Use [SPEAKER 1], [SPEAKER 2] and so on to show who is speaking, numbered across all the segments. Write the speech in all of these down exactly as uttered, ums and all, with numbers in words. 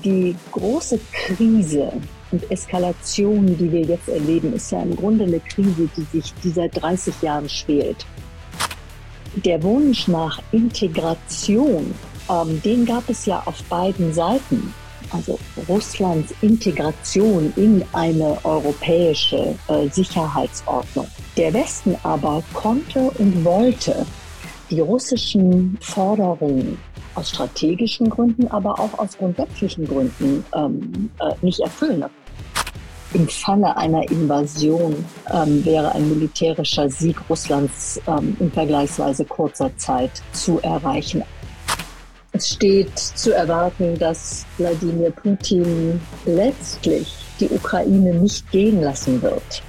[SPEAKER 1] Die große Krise und Eskalation, die wir jetzt erleben, ist ja im Grunde eine Krise, die sich die seit dreißig Jahren schwelt. Der Wunsch nach Integration, ähm, den gab es ja auf beiden Seiten. Also Russlands Integration in eine europäische äh, Sicherheitsordnung. Der Westen aber konnte und wollte die russischen Forderungen aus strategischen Gründen, aber auch aus grundsätzlichen Gründen ähm, äh, nicht erfüllen. Im Falle einer Invasion ähm, wäre ein militärischer Sieg Russlands ähm, in vergleichsweise kurzer Zeit zu erreichen. Es steht zu erwarten, dass Wladimir Putin letztlich die Ukraine nicht gehen lassen wird.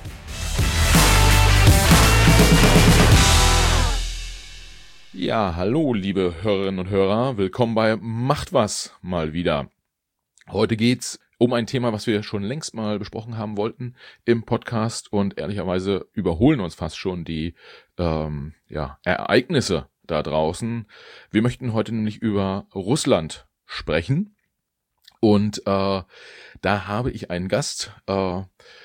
[SPEAKER 2] Ja, hallo liebe Hörerinnen und Hörer, willkommen bei Macht was mal wieder. Heute geht's um ein Thema, was wir schon längst mal besprochen haben wollten im Podcast und ehrlicherweise überholen uns fast schon die ähm, ja, Ereignisse da draußen. Wir möchten heute nämlich über Russland sprechen und äh, da habe ich einen Gast, äh,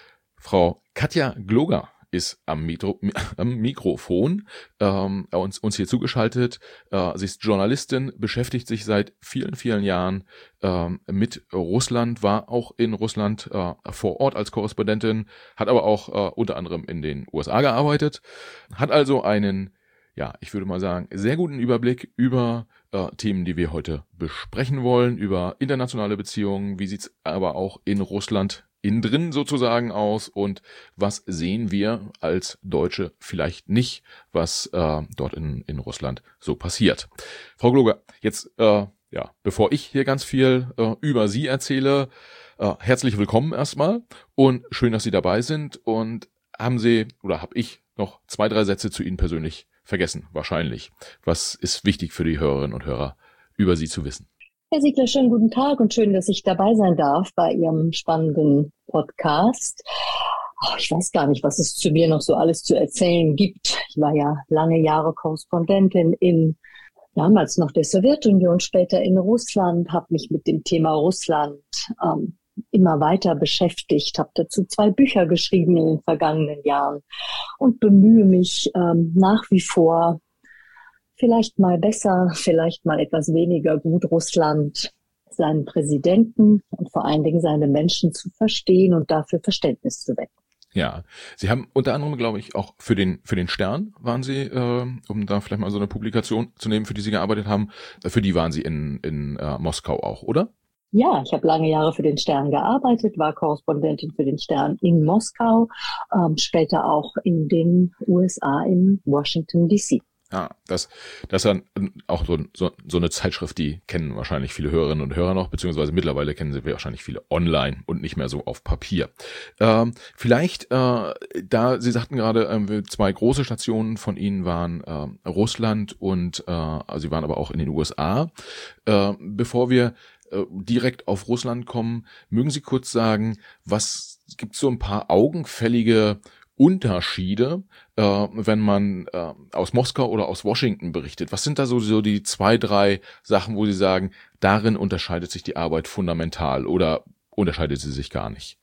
[SPEAKER 2] Frau Katja Gloger ist am, Mikro, am Mikrofon, ähm, uns, uns hier zugeschaltet. Äh, sie ist Journalistin, beschäftigt sich seit vielen, vielen Jahren ähm, mit Russland, war auch in Russland äh, vor Ort als Korrespondentin, hat aber auch äh, unter anderem in den U S A gearbeitet, hat also einen, ja, ich würde mal sagen, sehr guten Überblick über äh, Themen, die wir heute besprechen wollen, über internationale Beziehungen, wie sieht's aber auch in Russland innen drin sozusagen aus und was sehen wir als Deutsche vielleicht nicht, was äh, dort in, in Russland so passiert. Frau Gloger, jetzt, äh, ja, bevor ich hier ganz viel äh, über Sie erzähle, äh, herzlich willkommen erstmal und schön, dass Sie dabei sind und haben Sie, oder habe ich noch zwei, drei Sätze zu Ihnen persönlich vergessen, wahrscheinlich. Was ist wichtig für die Hörerinnen und Hörer, über Sie zu wissen?
[SPEAKER 1] Herr Siegler, schönen guten Tag und schön, dass ich dabei sein darf bei Ihrem spannenden Podcast. Oh, ich weiß gar nicht, was es zu mir noch so alles zu erzählen gibt. Ich war ja lange Jahre Korrespondentin in damals noch der Sowjetunion, später in Russland, habe mich mit dem Thema Russland ähm, immer weiter beschäftigt, habe dazu zwei Bücher geschrieben in den vergangenen Jahren und bemühe mich ähm, nach wie vor, vielleicht mal besser, vielleicht mal etwas weniger gut Russland, seinen Präsidenten und vor allen Dingen seine Menschen zu verstehen und dafür Verständnis zu wecken.
[SPEAKER 2] Ja, Sie haben unter anderem, glaube ich, auch für den für den Stern waren Sie, äh, um da vielleicht mal so eine Publikation zu nehmen, für die Sie gearbeitet haben, für die waren Sie in in äh, Moskau auch, oder?
[SPEAKER 1] Ja, ich habe lange Jahre für den Stern gearbeitet, war Korrespondentin für den Stern in Moskau, ähm, später auch in den U S A in Washington D C.
[SPEAKER 2] Ja, das, das ist dann auch so, so, so eine Zeitschrift, die kennen wahrscheinlich viele Hörerinnen und Hörer noch, beziehungsweise mittlerweile kennen sie wahrscheinlich viele online und nicht mehr so auf Papier. Ähm, vielleicht, äh, da Sie sagten gerade, äh, zwei große Stationen von Ihnen waren äh, Russland und äh, also Sie waren aber auch in den U S A. Äh, bevor wir äh, direkt auf Russland kommen, mögen Sie kurz sagen, was gibt so ein paar augenfällige Unterschiede, äh, wenn man äh, aus Moskau oder aus Washington berichtet? Was sind da so, so die zwei, drei Sachen, wo Sie sagen, darin unterscheidet sich die Arbeit fundamental oder unterscheidet sie sich gar nicht?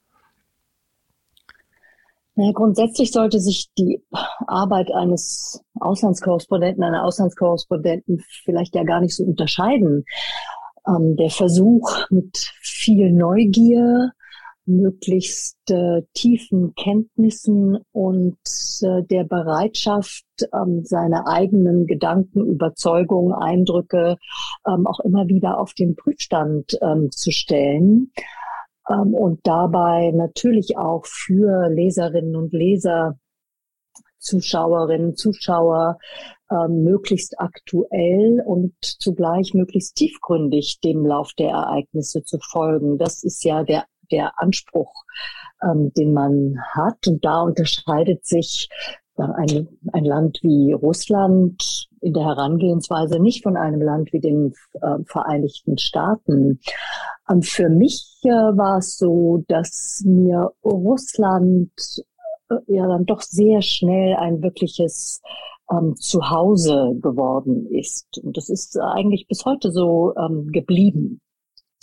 [SPEAKER 1] Ja, grundsätzlich sollte sich die Arbeit eines Auslandskorrespondenten, einer Auslandskorrespondenten vielleicht ja gar nicht so unterscheiden. Ähm, der Versuch mit viel Neugier, möglichst äh, tiefen Kenntnissen und äh, der Bereitschaft, ähm, seine eigenen Gedanken, Überzeugungen, Eindrücke ähm, auch immer wieder auf den Prüfstand ähm, zu stellen ähm, und dabei natürlich auch für Leserinnen und Leser, Zuschauerinnen, Zuschauer ähm, möglichst aktuell und zugleich möglichst tiefgründig dem Lauf der Ereignisse zu folgen. Das ist ja der der Anspruch, ähm, den man hat. Und da unterscheidet sich äh, ein, ein Land wie Russland in der Herangehensweise nicht von einem Land wie den äh, Vereinigten Staaten. Ähm, für mich äh, war es so, dass mir Russland äh, ja dann doch sehr schnell ein wirkliches ähm, Zuhause geworden ist. Und das ist eigentlich bis heute so ähm, geblieben.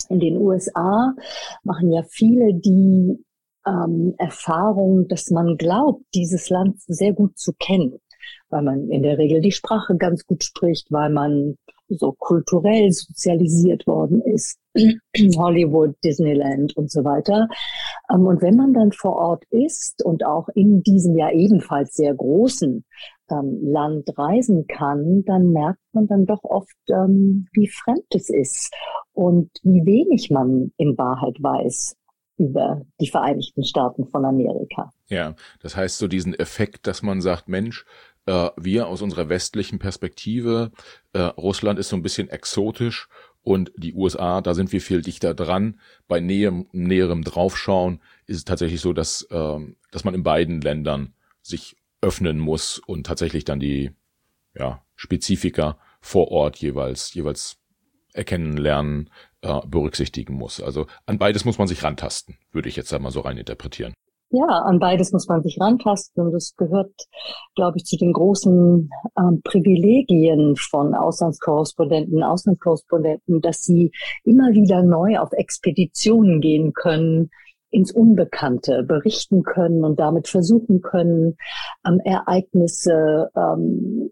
[SPEAKER 1] In den U S A machen ja viele die ähm, Erfahrung, dass man glaubt, dieses Land sehr gut zu kennen, weil man in der Regel die Sprache ganz gut spricht, weil man so kulturell sozialisiert worden ist, Hollywood, Disneyland und so weiter. Ähm, und wenn man dann vor Ort ist und auch in diesem ja ebenfalls sehr großen ähm, Land reisen kann, dann merkt man dann doch oft, ähm, wie fremd es ist und wie wenig man in Wahrheit weiß über die Vereinigten Staaten von Amerika.
[SPEAKER 2] Ja, das heißt so diesen Effekt, dass man sagt, Mensch, äh, wir aus unserer westlichen Perspektive, äh, Russland ist so ein bisschen exotisch und die U S A, da sind wir viel dichter dran. Bei näherem, näherem Draufschauen ist es tatsächlich so, dass, äh, dass man in beiden Ländern sich öffnen muss und tatsächlich dann die ja, Spezifika vor Ort jeweils jeweils erkennen, lernen, äh, berücksichtigen muss. Also an beides muss man sich rantasten, würde ich jetzt einmal so rein interpretieren.
[SPEAKER 1] Ja, an beides muss man sich rantasten und es gehört, glaube ich, zu den großen ähm, Privilegien von Auslandskorrespondenten, Auslandskorrespondenten, dass sie immer wieder neu auf Expeditionen gehen können, ins Unbekannte berichten können und damit versuchen können, ähm, Ereignisse, ähm,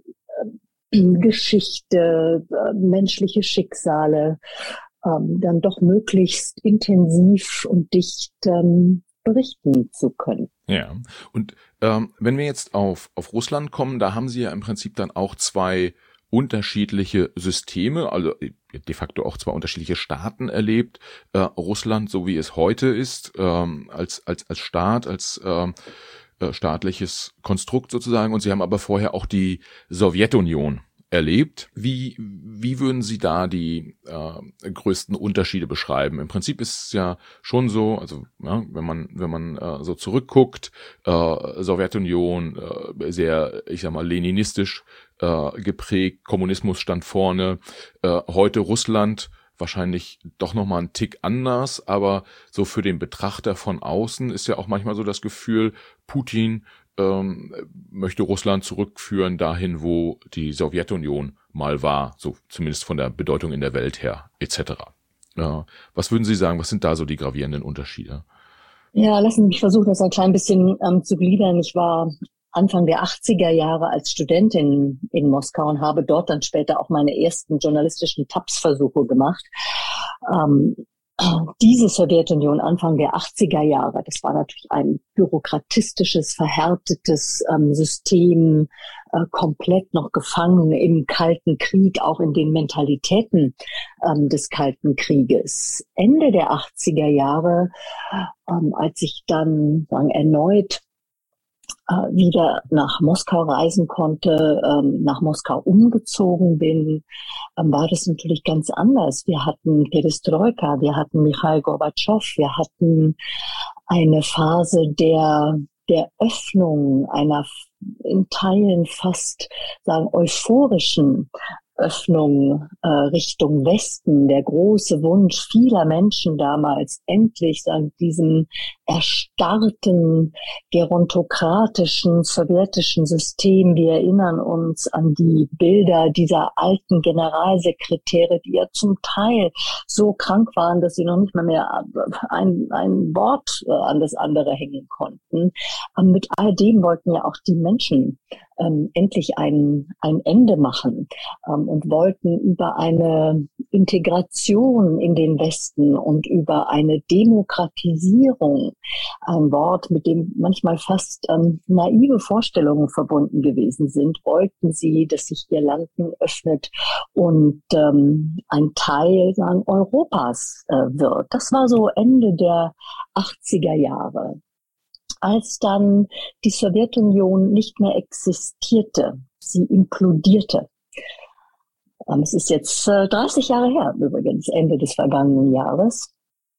[SPEAKER 1] Geschichte, äh, menschliche Schicksale ähm, dann doch möglichst intensiv und dicht ähm, berichten zu können.
[SPEAKER 2] Ja, und ähm, wenn wir jetzt auf auf Russland kommen, da haben Sie ja im Prinzip dann auch zwei unterschiedliche Systeme, also de facto auch zwei unterschiedliche Staaten erlebt. Äh, Russland, so wie es heute ist, ähm, als als als Staat, als ähm, äh, staatliches Konstrukt sozusagen. Und Sie haben aber vorher auch die Sowjetunion erlebt. Wie wie würden Sie da die äh, größten Unterschiede beschreiben? Im Prinzip ist es ja schon so, also ja, wenn man wenn man äh, so zurückguckt, äh, Sowjetunion äh, sehr, ich sag mal, leninistisch äh, geprägt, Kommunismus stand vorne. Äh, heute Russland wahrscheinlich doch nochmal ein Tick anders, aber so für den Betrachter von außen ist ja auch manchmal so das Gefühl, Putin ähm, möchte Russland zurückführen dahin, wo die Sowjetunion mal war, so zumindest von der Bedeutung in der Welt her, et cetera. Ja, was würden Sie sagen, was sind da so die gravierenden Unterschiede?
[SPEAKER 1] Ja, lassen Sie mich versuchen, das ein klein bisschen ähm, zu gliedern. Ich war Anfang der achtziger Jahre als Studentin in Moskau und habe dort dann später auch meine ersten journalistischen Tapsversuche gemacht. Ähm, diese Sowjetunion Anfang der achtziger Jahre, das war natürlich ein bürokratistisches, verhärtetes ähm, System, äh, komplett noch gefangen im Kalten Krieg, auch in den Mentalitäten ähm, des Kalten Krieges. Ende der achtziger Jahre, ähm, als ich dann sagen, erneut äh, wieder nach Moskau reisen konnte, ähm, nach Moskau umgezogen bin, ähm, war das natürlich ganz anders. Wir hatten Perestroika, wir hatten Michail Gorbatschow, wir hatten eine Phase der der Öffnung, einer in Teilen fast sagen euphorischen Öffnung äh, Richtung Westen, der große Wunsch vieler Menschen damals, endlich an diesem erstarrten, gerontokratischen, sowjetischen System. Wir erinnern uns an die Bilder dieser alten Generalsekretäre, die ja zum Teil so krank waren, dass sie noch nicht mal mehr ein, ein Wort äh, an das andere hängen konnten. Und mit all dem wollten ja auch die Menschen ähm, endlich ein, ein Ende machen ähm, und wollten über eine Integration in den Westen und über eine Demokratisierung, ein Wort, mit dem manchmal fast ähm, naive Vorstellungen verbunden gewesen sind, wollten sie, dass sich ihr Land öffnet und ähm, ein Teil sagen, Europas äh, wird. Das war so Ende der achtziger Jahre. Als dann die Sowjetunion nicht mehr existierte, sie implodierte. Ähm, es ist jetzt äh, dreißig Jahre her, übrigens, Ende des vergangenen Jahres,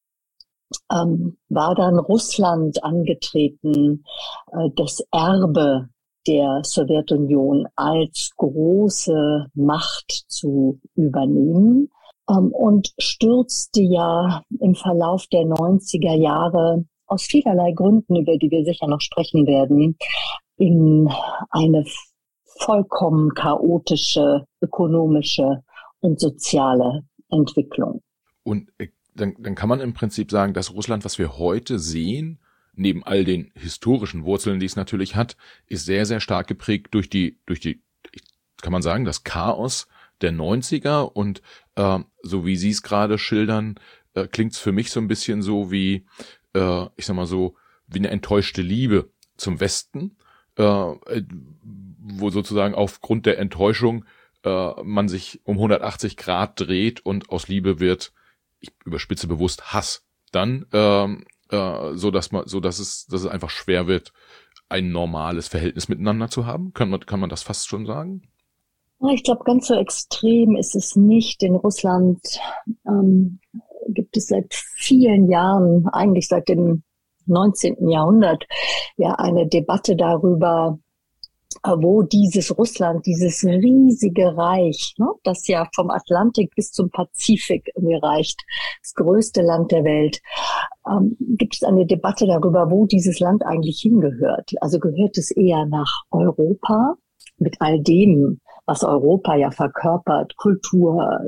[SPEAKER 1] ähm, war dann Russland angetreten, äh, das Erbe der Sowjetunion als große Macht zu übernehmen, ähm, und stürzte ja im Verlauf der neunziger Jahre aus vielerlei Gründen, über die wir sicher noch sprechen werden, in eine vollkommen chaotische ökonomische und soziale Entwicklung.
[SPEAKER 2] Und dann, dann kann man im Prinzip sagen, das Russland, was wir heute sehen, neben all den historischen Wurzeln, die es natürlich hat, ist sehr, sehr stark geprägt durch die, durch die, kann man sagen, das Chaos der neunziger und äh, so wie Sie es gerade schildern, äh, klingt es für mich so ein bisschen so wie, äh, ich sag mal so, wie eine enttäuschte Liebe zum Westen, äh, wo sozusagen aufgrund der Enttäuschung äh, man sich um hundertachtzig Grad dreht und aus Liebe wird, ich überspitze bewusst, Hass. Dann, ähm, äh, so dass man, so dass es, dass es einfach schwer wird, ein normales Verhältnis miteinander zu haben. Kann man, kann man das fast schon sagen?
[SPEAKER 1] Ich glaube, ganz so extrem ist es nicht. In Russland ähm, gibt es seit vielen Jahren, eigentlich seit dem neunzehnten Jahrhundert, ja eine Debatte darüber, wo dieses Russland, dieses riesige Reich, ne, das ja vom Atlantik bis zum Pazifik reicht, das größte Land der Welt, ähm, gibt es eine Debatte darüber, wo dieses Land eigentlich hingehört. Also gehört es eher nach Europa mit all dem, was Europa ja verkörpert, Kultur,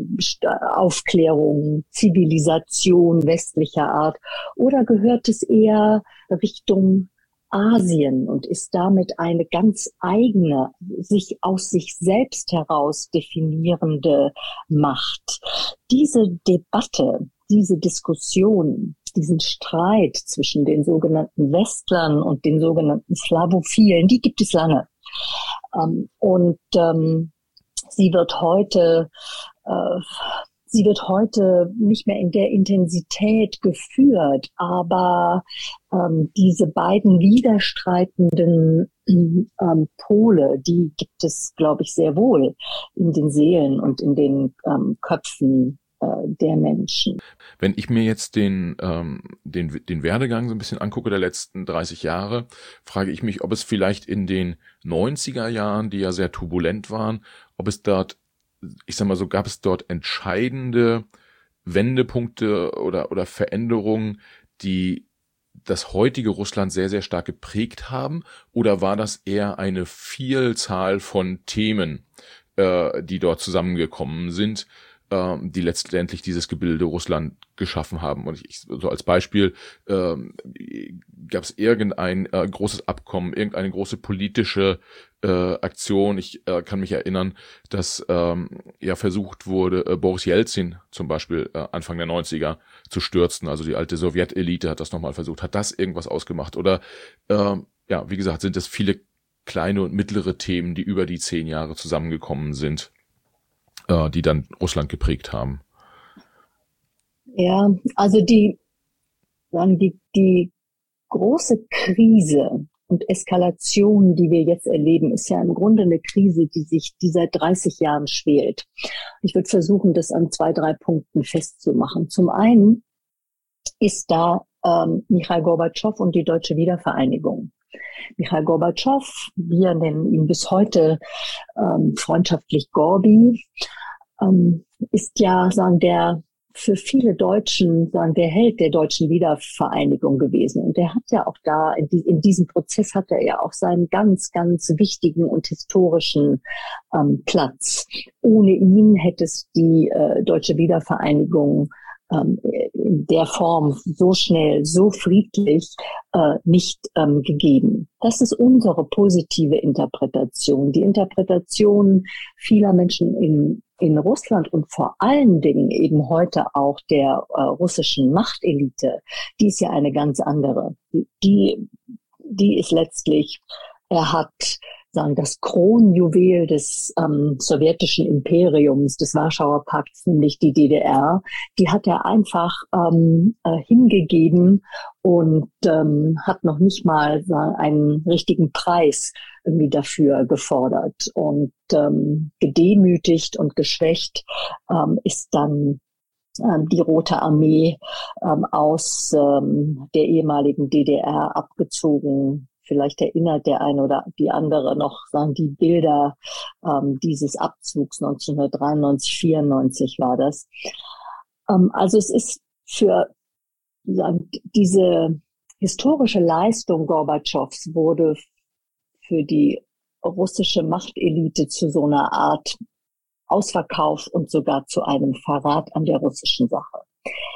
[SPEAKER 1] Aufklärung, Zivilisation westlicher Art, oder gehört es eher Richtung Asien und ist damit eine ganz eigene, sich aus sich selbst heraus definierende Macht. Diese Debatte, diese Diskussion, diesen Streit zwischen den sogenannten Westlern und den sogenannten Slawophilen, die gibt es lange. Ähm, und ähm, sie wird heute äh, sie wird heute nicht mehr in der Intensität geführt, aber ähm, diese beiden widerstreitenden ähm, Pole, die gibt es, glaube ich, sehr wohl in den Seelen und in den ähm, Köpfen äh, der Menschen.
[SPEAKER 2] Wenn ich mir jetzt den, ähm, den, den Werdegang so ein bisschen angucke der letzten dreißig Jahre, frage ich mich, ob es vielleicht in den neunziger Jahren, die ja sehr turbulent waren, ob es dort, ich sag mal so, gab es dort entscheidende Wendepunkte oder, oder Veränderungen, die das heutige Russland sehr, sehr stark geprägt haben? Oder war das eher eine Vielzahl von Themen, äh, die dort zusammengekommen sind, äh, die letztendlich dieses Gebilde Russland geschaffen haben? Und ich, so als Beispiel, äh, gab es irgendein äh, großes Abkommen, irgendeine große politische Äh, Aktion. Ich äh, kann mich erinnern, dass ähm, ja versucht wurde, äh, Boris Jelzin zum Beispiel äh, Anfang der neunziger zu stürzen. Also die alte Sowjetelite hat das nochmal versucht. Hat das irgendwas ausgemacht? Oder äh, ja, wie gesagt, sind es viele kleine und mittlere Themen, die über die zehn Jahre zusammengekommen sind, äh, die dann Russland geprägt haben?
[SPEAKER 1] Ja, also die, sagen die, die große Krise und Eskalation, die wir jetzt erleben, ist ja im Grunde eine Krise, die sich, die seit dreißig Jahren schwelt. Ich würde versuchen, das an zwei, drei Punkten festzumachen. Zum einen ist da ähm, Michail Gorbatschow und die deutsche Wiedervereinigung. Michail Gorbatschow, wir nennen ihn bis heute ähm, freundschaftlich Gorbi, ähm, ist ja, sagen der für viele Deutschen, sagen, der Held der deutschen Wiedervereinigung gewesen. Und der hat ja auch da, in, die, in diesem Prozess hat er ja auch seinen ganz, ganz wichtigen und historischen ähm, Platz. Ohne ihn hätte es die äh, deutsche Wiedervereinigung ähm, in der Form so schnell, so friedlich äh, nicht ähm, gegeben. Das ist unsere positive Interpretation. Die Interpretation vieler Menschen in in Russland und vor allen Dingen eben heute auch der äh, russischen Machtelite, die ist ja eine ganz andere. Die, die ist letztlich, er hat, sagen, das Kronjuwel des ähm, sowjetischen Imperiums, des Warschauer Pakts, nämlich die D D R, die hat er einfach ähm, äh, hingegeben und ähm, hat noch nicht mal sagen, einen richtigen Preis irgendwie dafür gefordert. Und ähm, gedemütigt und geschwächt ähm, ist dann ähm, die Rote Armee ähm, aus ähm, der ehemaligen D D R abgezogen. Vielleicht erinnert der eine oder die andere noch, sagen die Bilder ähm, dieses Abzugs neunzehnhundertdreiundneunzig, vierundneunzig war das. Ähm, also es ist für sagen, diese historische Leistung Gorbatschows wurde für die russische Machtelite zu so einer Art Ausverkauf und sogar zu einem Verrat an der russischen Sache.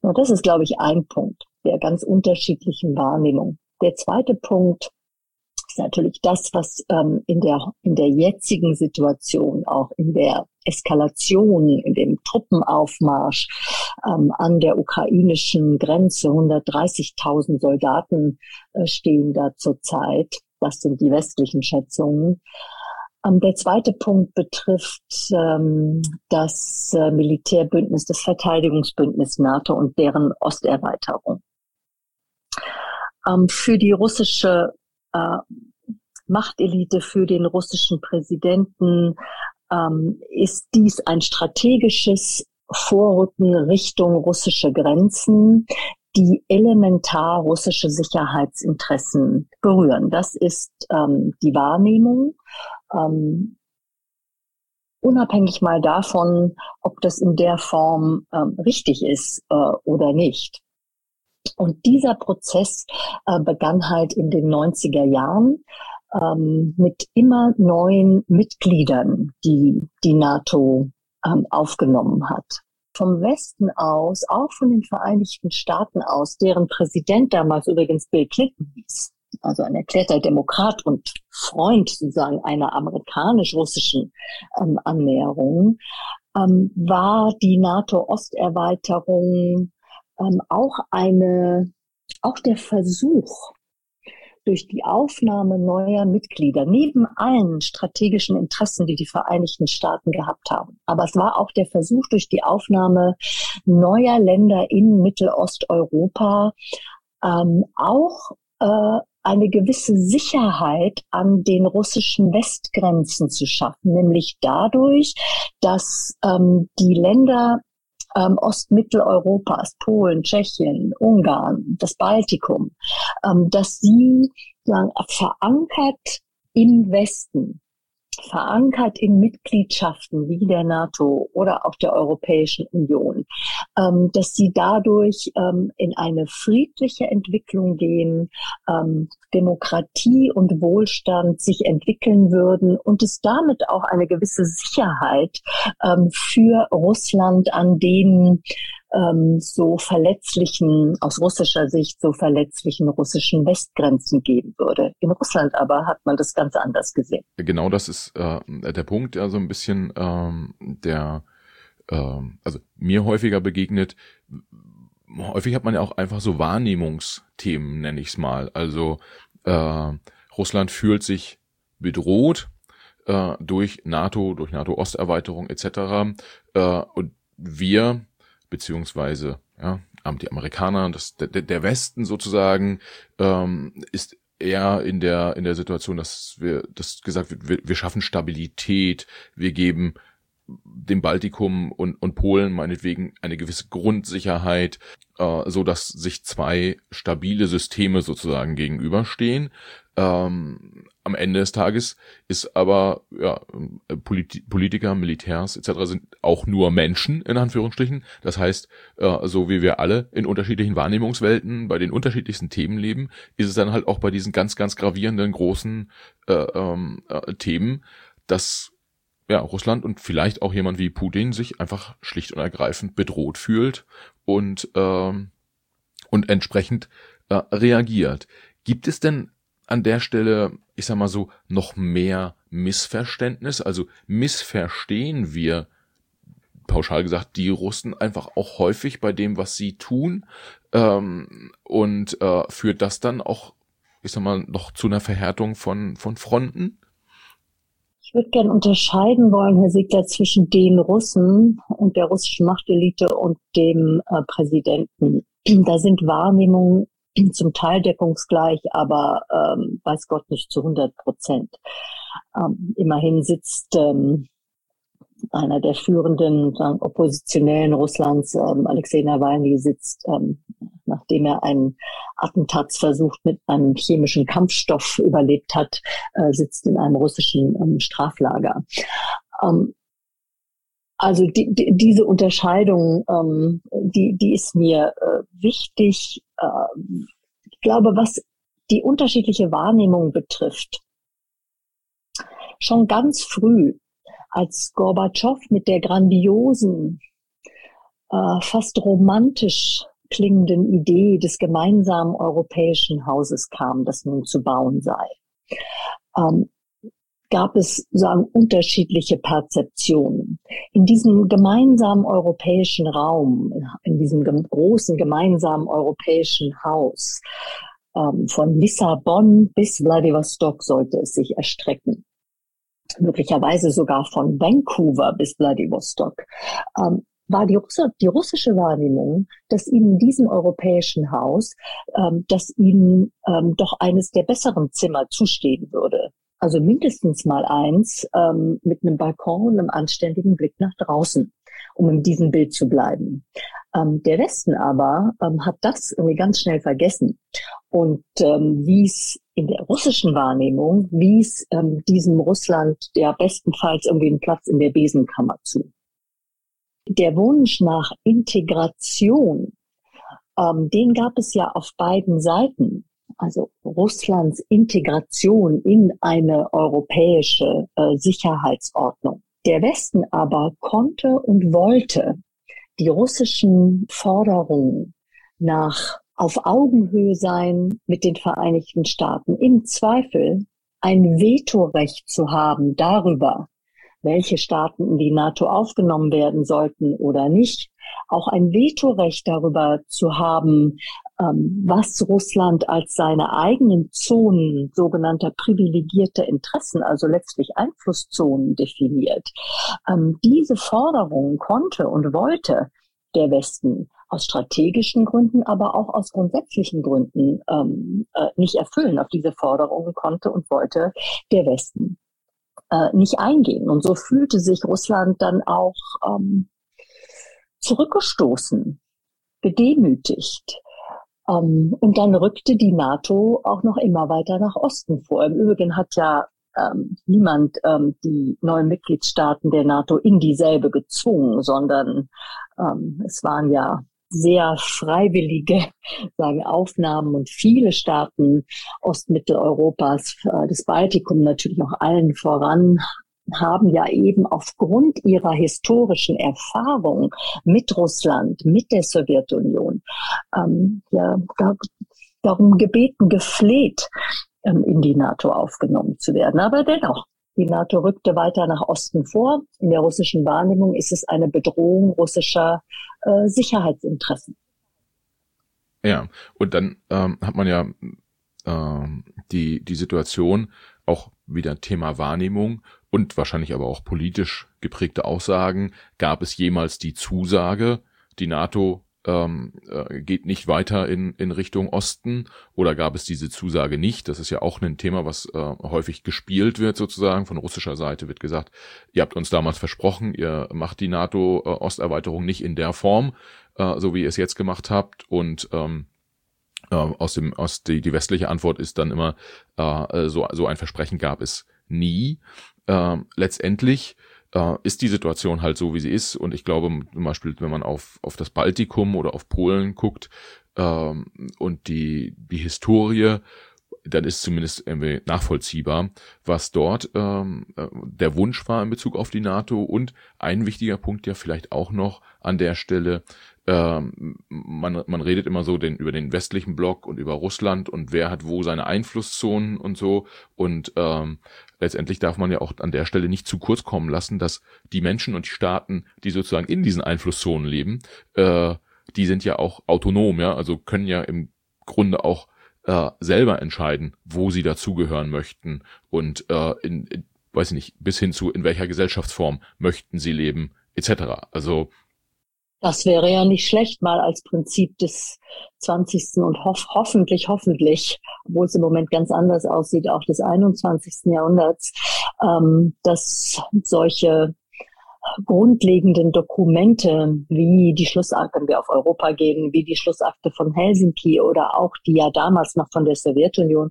[SPEAKER 1] Und das ist, glaube ich, ein Punkt der ganz unterschiedlichen Wahrnehmung. Der zweite Punkt ist natürlich das, was ähm, in der in der jetzigen Situation, auch in der Eskalation, in dem Truppenaufmarsch ähm, an der ukrainischen Grenze, hundertdreißigtausend Soldaten äh, stehen da zurzeit. Das sind die westlichen Schätzungen. Ähm, der zweite Punkt betrifft ähm, das äh, Militärbündnis, das Verteidigungsbündnis NATO und deren Osterweiterung. Ähm, für die russische äh, Machtelite, für den russischen Präsidenten ähm, ist dies ein strategisches Vorrücken Richtung russische Grenzen, die elementar russische Sicherheitsinteressen berühren. Das ist ähm, die Wahrnehmung, ähm, unabhängig mal davon, ob das in der Form ähm, richtig ist äh, oder nicht. Und dieser Prozess äh, begann halt in den neunziger Jahren ähm, mit immer neuen Mitgliedern, die die NATO ähm, aufgenommen hat. Vom Westen aus, auch von den Vereinigten Staaten aus, deren Präsident damals übrigens Bill Clinton hieß, also ein erklärter Demokrat und Freund sozusagen einer amerikanisch-russischen ähm, Annäherung, ähm, war die NATO-Osterweiterung ähm, auch eine, auch der Versuch, durch die Aufnahme neuer Mitglieder, neben allen strategischen Interessen, die die Vereinigten Staaten gehabt haben. Aber es war auch der Versuch, durch die Aufnahme neuer Länder in Mittelosteuropa ähm, auch äh, eine gewisse Sicherheit an den russischen Westgrenzen zu schaffen, nämlich dadurch, dass ähm, die Länder ähm, Ostmitteleuropas, Polen, Tschechien, Ungarn, das Baltikum, ähm, dass sie sagen, verankert im Westen, verankert in Mitgliedschaften wie der NATO oder auch der Europäischen Union, ähm, dass sie dadurch ähm, in eine friedliche Entwicklung gehen, ähm, Demokratie und Wohlstand sich entwickeln würden und es damit auch eine gewisse Sicherheit ähm, für Russland an den ähm, so verletzlichen, aus russischer Sicht so verletzlichen russischen Westgrenzen geben würde. In Russland aber hat man das ganz anders gesehen.
[SPEAKER 2] Genau, das ist äh, der Punkt, ja, so ein bisschen ähm, der, äh, also mir häufiger begegnet. Häufig hat man ja auch einfach so Wahrnehmungsthemen, nenne ich es mal. Also äh, Russland fühlt sich bedroht äh, durch NATO, durch NATO-Osterweiterung et cetera. Äh, und wir beziehungsweise ja, die Amerikaner, das, der, der Westen sozusagen, ähm, ist eher in der in der Situation, dass wir, das gesagt wird, wir, wir schaffen Stabilität, wir geben dem Baltikum und, und Polen meinetwegen eine gewisse Grundsicherheit, äh, so dass sich zwei stabile Systeme sozusagen gegenüberstehen. Ähm, am Ende des Tages ist aber ja, Polit- Politiker, Militärs et cetera sind auch nur Menschen in Anführungsstrichen. Das heißt, äh, so wie wir alle in unterschiedlichen Wahrnehmungswelten bei den unterschiedlichsten Themen leben, ist es dann halt auch bei diesen ganz, ganz gravierenden großen äh, ähm, äh, Themen, dass ja, Russland und vielleicht auch jemand wie Putin sich einfach schlicht und ergreifend bedroht fühlt und ähm, und entsprechend äh, reagiert. Gibt es denn an der Stelle, ich sag mal so, noch mehr Missverständnis? Also missverstehen wir, pauschal gesagt, die Russen einfach auch häufig bei dem, was sie tun, ähm, und äh, führt das dann auch, ich sag mal, noch zu einer Verhärtung von von Fronten?
[SPEAKER 1] Ich würde gerne unterscheiden wollen, Herr Sigler, zwischen den Russen und der russischen Machtelite und dem äh, Präsidenten. Da sind Wahrnehmungen zum Teil deckungsgleich, aber ähm, weiß Gott nicht zu hundert Prozent. Ähm, immerhin sitzt ähm, einer der führenden sagen, Oppositionellen Russlands, ähm, Alexei Nawalny, sitzt, ähm, nachdem er einen Attentatsversuch mit einem chemischen Kampfstoff überlebt hat, äh, sitzt in einem russischen ähm, Straflager. Ähm, also die, die, diese Unterscheidung, ähm, die, die ist mir äh, wichtig. Äh, ich glaube, was die unterschiedliche Wahrnehmung betrifft, schon ganz früh, als Gorbatschow mit der grandiosen, äh, fast romantisch klingenden Idee des gemeinsamen europäischen Hauses kam, das nun zu bauen sei, ähm, gab es sagen unterschiedliche Perzeptionen. In diesem gemeinsamen europäischen Raum, in diesem großen gemeinsamen europäischen Haus, ähm, von Lissabon bis Vladivostok sollte es sich erstrecken. Möglicherweise sogar von Vancouver bis Vladivostok, ähm, war die, Russ- die russische Wahrnehmung, dass ihnen in diesem europäischen Haus, ähm, dass ihnen ähm, doch eines der besseren Zimmer zustehen würde. Also mindestens mal eins ähm, mit einem Balkon und einem anständigen Blick nach draußen, um in diesem Bild zu bleiben. Ähm, der Westen aber ähm, hat das irgendwie ganz schnell vergessen und ähm, wies in der russischen Wahrnehmung, wies ähm, diesem Russland der bestenfalls irgendwie einen Platz in der Besenkammer zu. Der Wunsch nach Integration, ähm, den gab es ja auf beiden Seiten. Also Russlands Integration in eine europäische äh, Sicherheitsordnung. Der Westen aber konnte und wollte die russischen Forderungen nach auf Augenhöhe sein mit den Vereinigten Staaten, im Zweifel ein Vetorecht zu haben darüber, welche Staaten in die NATO aufgenommen werden sollten oder nicht, auch ein Vetorecht darüber zu haben, ähm, was Russland als seine eigenen Zonen sogenannter privilegierter Interessen, also letztlich Einflusszonen definiert. Ähm, diese Forderungen konnte und wollte der Westen aus strategischen Gründen, aber auch aus grundsätzlichen Gründen ähm, äh, nicht erfüllen. Auf diese Forderungen konnte und wollte der Westen äh, nicht eingehen. Und so fühlte sich Russland dann auch ähm, zurückgestoßen, gedemütigt. Ähm, und dann rückte die NATO auch noch immer weiter nach Osten vor. Im Übrigen hat ja ähm, niemand ähm, die neuen Mitgliedstaaten der NATO in dieselbe gezwungen, sondern ähm, es waren ja sehr freiwillige sagen Aufnahmen und viele Staaten Ostmitteleuropas, äh, das Baltikum natürlich auch allen voran, haben ja eben aufgrund ihrer historischen Erfahrung mit Russland, mit der Sowjetunion, ähm, ja, da, darum gebeten, gefleht, ähm, in die NATO aufgenommen zu werden. Aber dennoch, die NATO rückte weiter nach Osten vor. In der russischen Wahrnehmung ist es eine Bedrohung russischer äh, Sicherheitsinteressen.
[SPEAKER 2] Ja, und dann ähm, hat man ja ähm, die die Situation, auch wieder Thema Wahrnehmung und wahrscheinlich aber auch politisch geprägte Aussagen. Gab es jemals die Zusage, die NATO ähm, äh, geht nicht weiter in in Richtung Osten, oder gab es diese Zusage nicht? Das ist ja auch ein Thema, was äh, häufig gespielt wird sozusagen. Von russischer Seite wird gesagt, ihr habt uns damals versprochen, ihr macht die NATO-Osterweiterung nicht in der Form, äh, so wie ihr es jetzt gemacht habt, und ähm, aus dem aus die die westliche Antwort ist dann immer, äh, so so ein Versprechen gab es nie. Äh, letztendlich äh, ist die Situation halt so, wie sie ist, und ich glaube zum Beispiel, wenn man auf auf das Baltikum oder auf Polen guckt äh, und die die Historie, dann ist zumindest irgendwie nachvollziehbar, was dort ähm, der Wunsch war in Bezug auf die NATO. Und ein wichtiger Punkt ja vielleicht auch noch an der Stelle, ähm, man man redet immer so den über den westlichen Block und über Russland und wer hat wo seine Einflusszonen und so, und ähm, letztendlich darf man ja auch an der Stelle nicht zu kurz kommen lassen, dass die Menschen und die Staaten, die sozusagen in diesen Einflusszonen leben, äh, die sind ja auch autonom, ja, also können ja im Grunde auch äh, selber entscheiden, wo sie dazugehören möchten und äh, in, in, weiß ich nicht, bis hin zu in welcher Gesellschaftsform möchten sie leben, et cetera. Also
[SPEAKER 1] das wäre ja nicht schlecht, mal als Prinzip des zwanzigsten und hoff, hoffentlich, hoffentlich, obwohl es im Moment ganz anders aussieht, auch des einundzwanzigsten Jahrhunderts, ähm, dass solche grundlegenden Dokumente wie die Schlussakte, wenn wir auf Europa gehen, wie die Schlussakte von Helsinki oder auch die ja damals noch von der Sowjetunion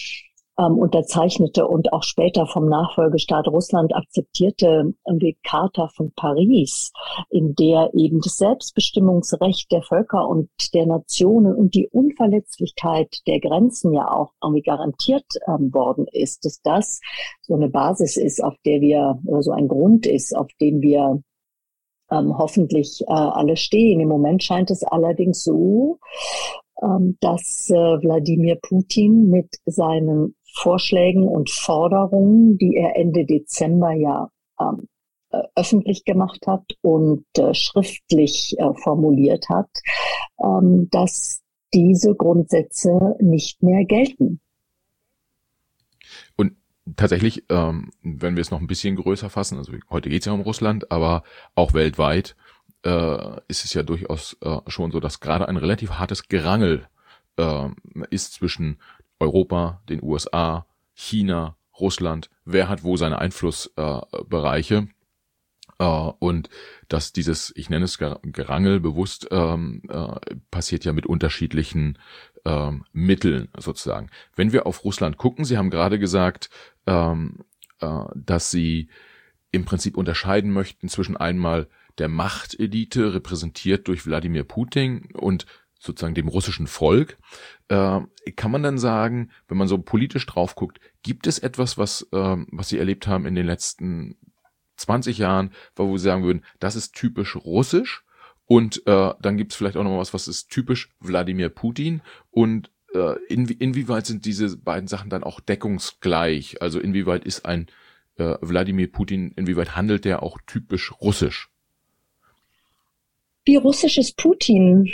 [SPEAKER 1] ähm, unterzeichnete und auch später vom Nachfolgestaat Russland akzeptierte die Charta von Paris, in der eben das Selbstbestimmungsrecht der Völker und der Nationen und die Unverletzlichkeit der Grenzen ja auch irgendwie garantiert ähm, worden ist, dass das so eine Basis ist, auf der wir, oder so ein Grund ist, auf den wir ähm, hoffentlich äh, alle stehen. Im Moment scheint es allerdings so, ähm, dass äh, Wladimir Putin mit seinen Vorschlägen und Forderungen, die er Ende Dezember ja ähm, äh, öffentlich gemacht hat und äh, schriftlich äh, formuliert hat, ähm, dass diese Grundsätze nicht mehr gelten.
[SPEAKER 2] Und tatsächlich, ähm, wenn wir es noch ein bisschen größer fassen, also heute geht es ja um Russland, aber auch weltweit äh, ist es ja durchaus äh, schon so, dass gerade ein relativ hartes Gerangel äh, ist zwischen Europa, den U S A, China, Russland. Wer hat wo seine Einflussbereiche? Äh, äh, und dass dieses, ich nenne es Gerangel bewusst, ähm, äh, passiert ja mit unterschiedlichen ähm, Mitteln sozusagen. Wenn wir auf Russland gucken, Sie haben gerade gesagt, ähm, äh, dass Sie im Prinzip unterscheiden möchten zwischen einmal der Machtelite, repräsentiert durch Wladimir Putin, und sozusagen dem russischen Volk. Äh, kann man dann sagen, wenn man so politisch drauf guckt, gibt es etwas, was, äh, was Sie erlebt haben in den letzten zwanzig Jahren, wo Sie sagen würden, das ist typisch russisch, und äh, dann gibt es vielleicht auch noch mal was, was ist typisch Wladimir Putin, und äh, in, inwieweit sind diese beiden Sachen dann auch deckungsgleich? Also inwieweit ist ein äh, Wladimir Putin, inwieweit handelt der auch typisch russisch?
[SPEAKER 1] Wie russisch ist Putin?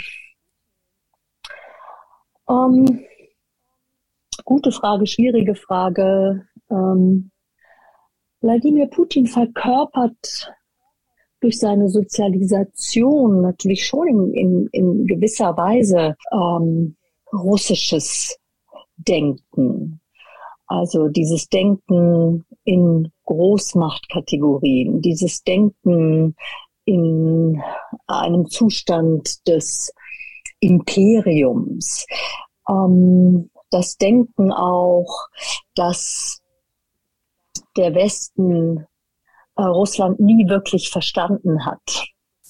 [SPEAKER 1] Ähm, gute Frage, schwierige Frage. Ähm, Wladimir Putin verkörpert durch seine Sozialisation natürlich schon in, in, in gewisser Weise ähm, russisches Denken. Also dieses Denken in Großmachtkategorien, dieses Denken in einem Zustand des Imperiums, ähm, das Denken auch, dass der Westen äh, Russland nie wirklich verstanden hat.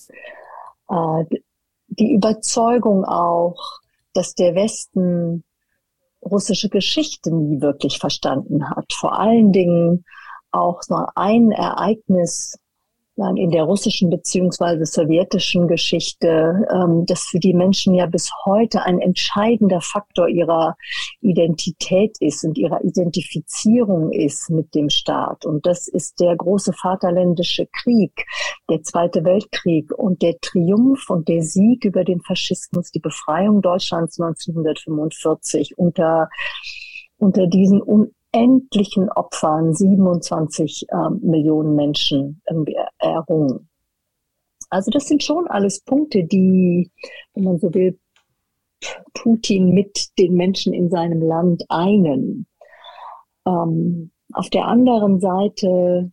[SPEAKER 1] Äh, die Überzeugung auch, dass der Westen russische Geschichte nie wirklich verstanden hat. Vor allen Dingen auch so ein Ereignis in der russischen beziehungsweise sowjetischen Geschichte, ähm, das für die Menschen ja bis heute ein entscheidender Faktor ihrer Identität ist und ihrer Identifizierung ist mit dem Staat. Und das ist der große Vaterländische Krieg, der Zweite Weltkrieg und der Triumph und der Sieg über den Faschismus, die Befreiung Deutschlands neunzehnhundertfünfundvierzig unter, unter diesen unendlichen Opfern, siebenundzwanzig äh, Millionen Menschen irgendwie errungen. Also das sind schon alles Punkte, die, wenn man so will, Putin mit den Menschen in seinem Land einen. Ähm, auf der anderen Seite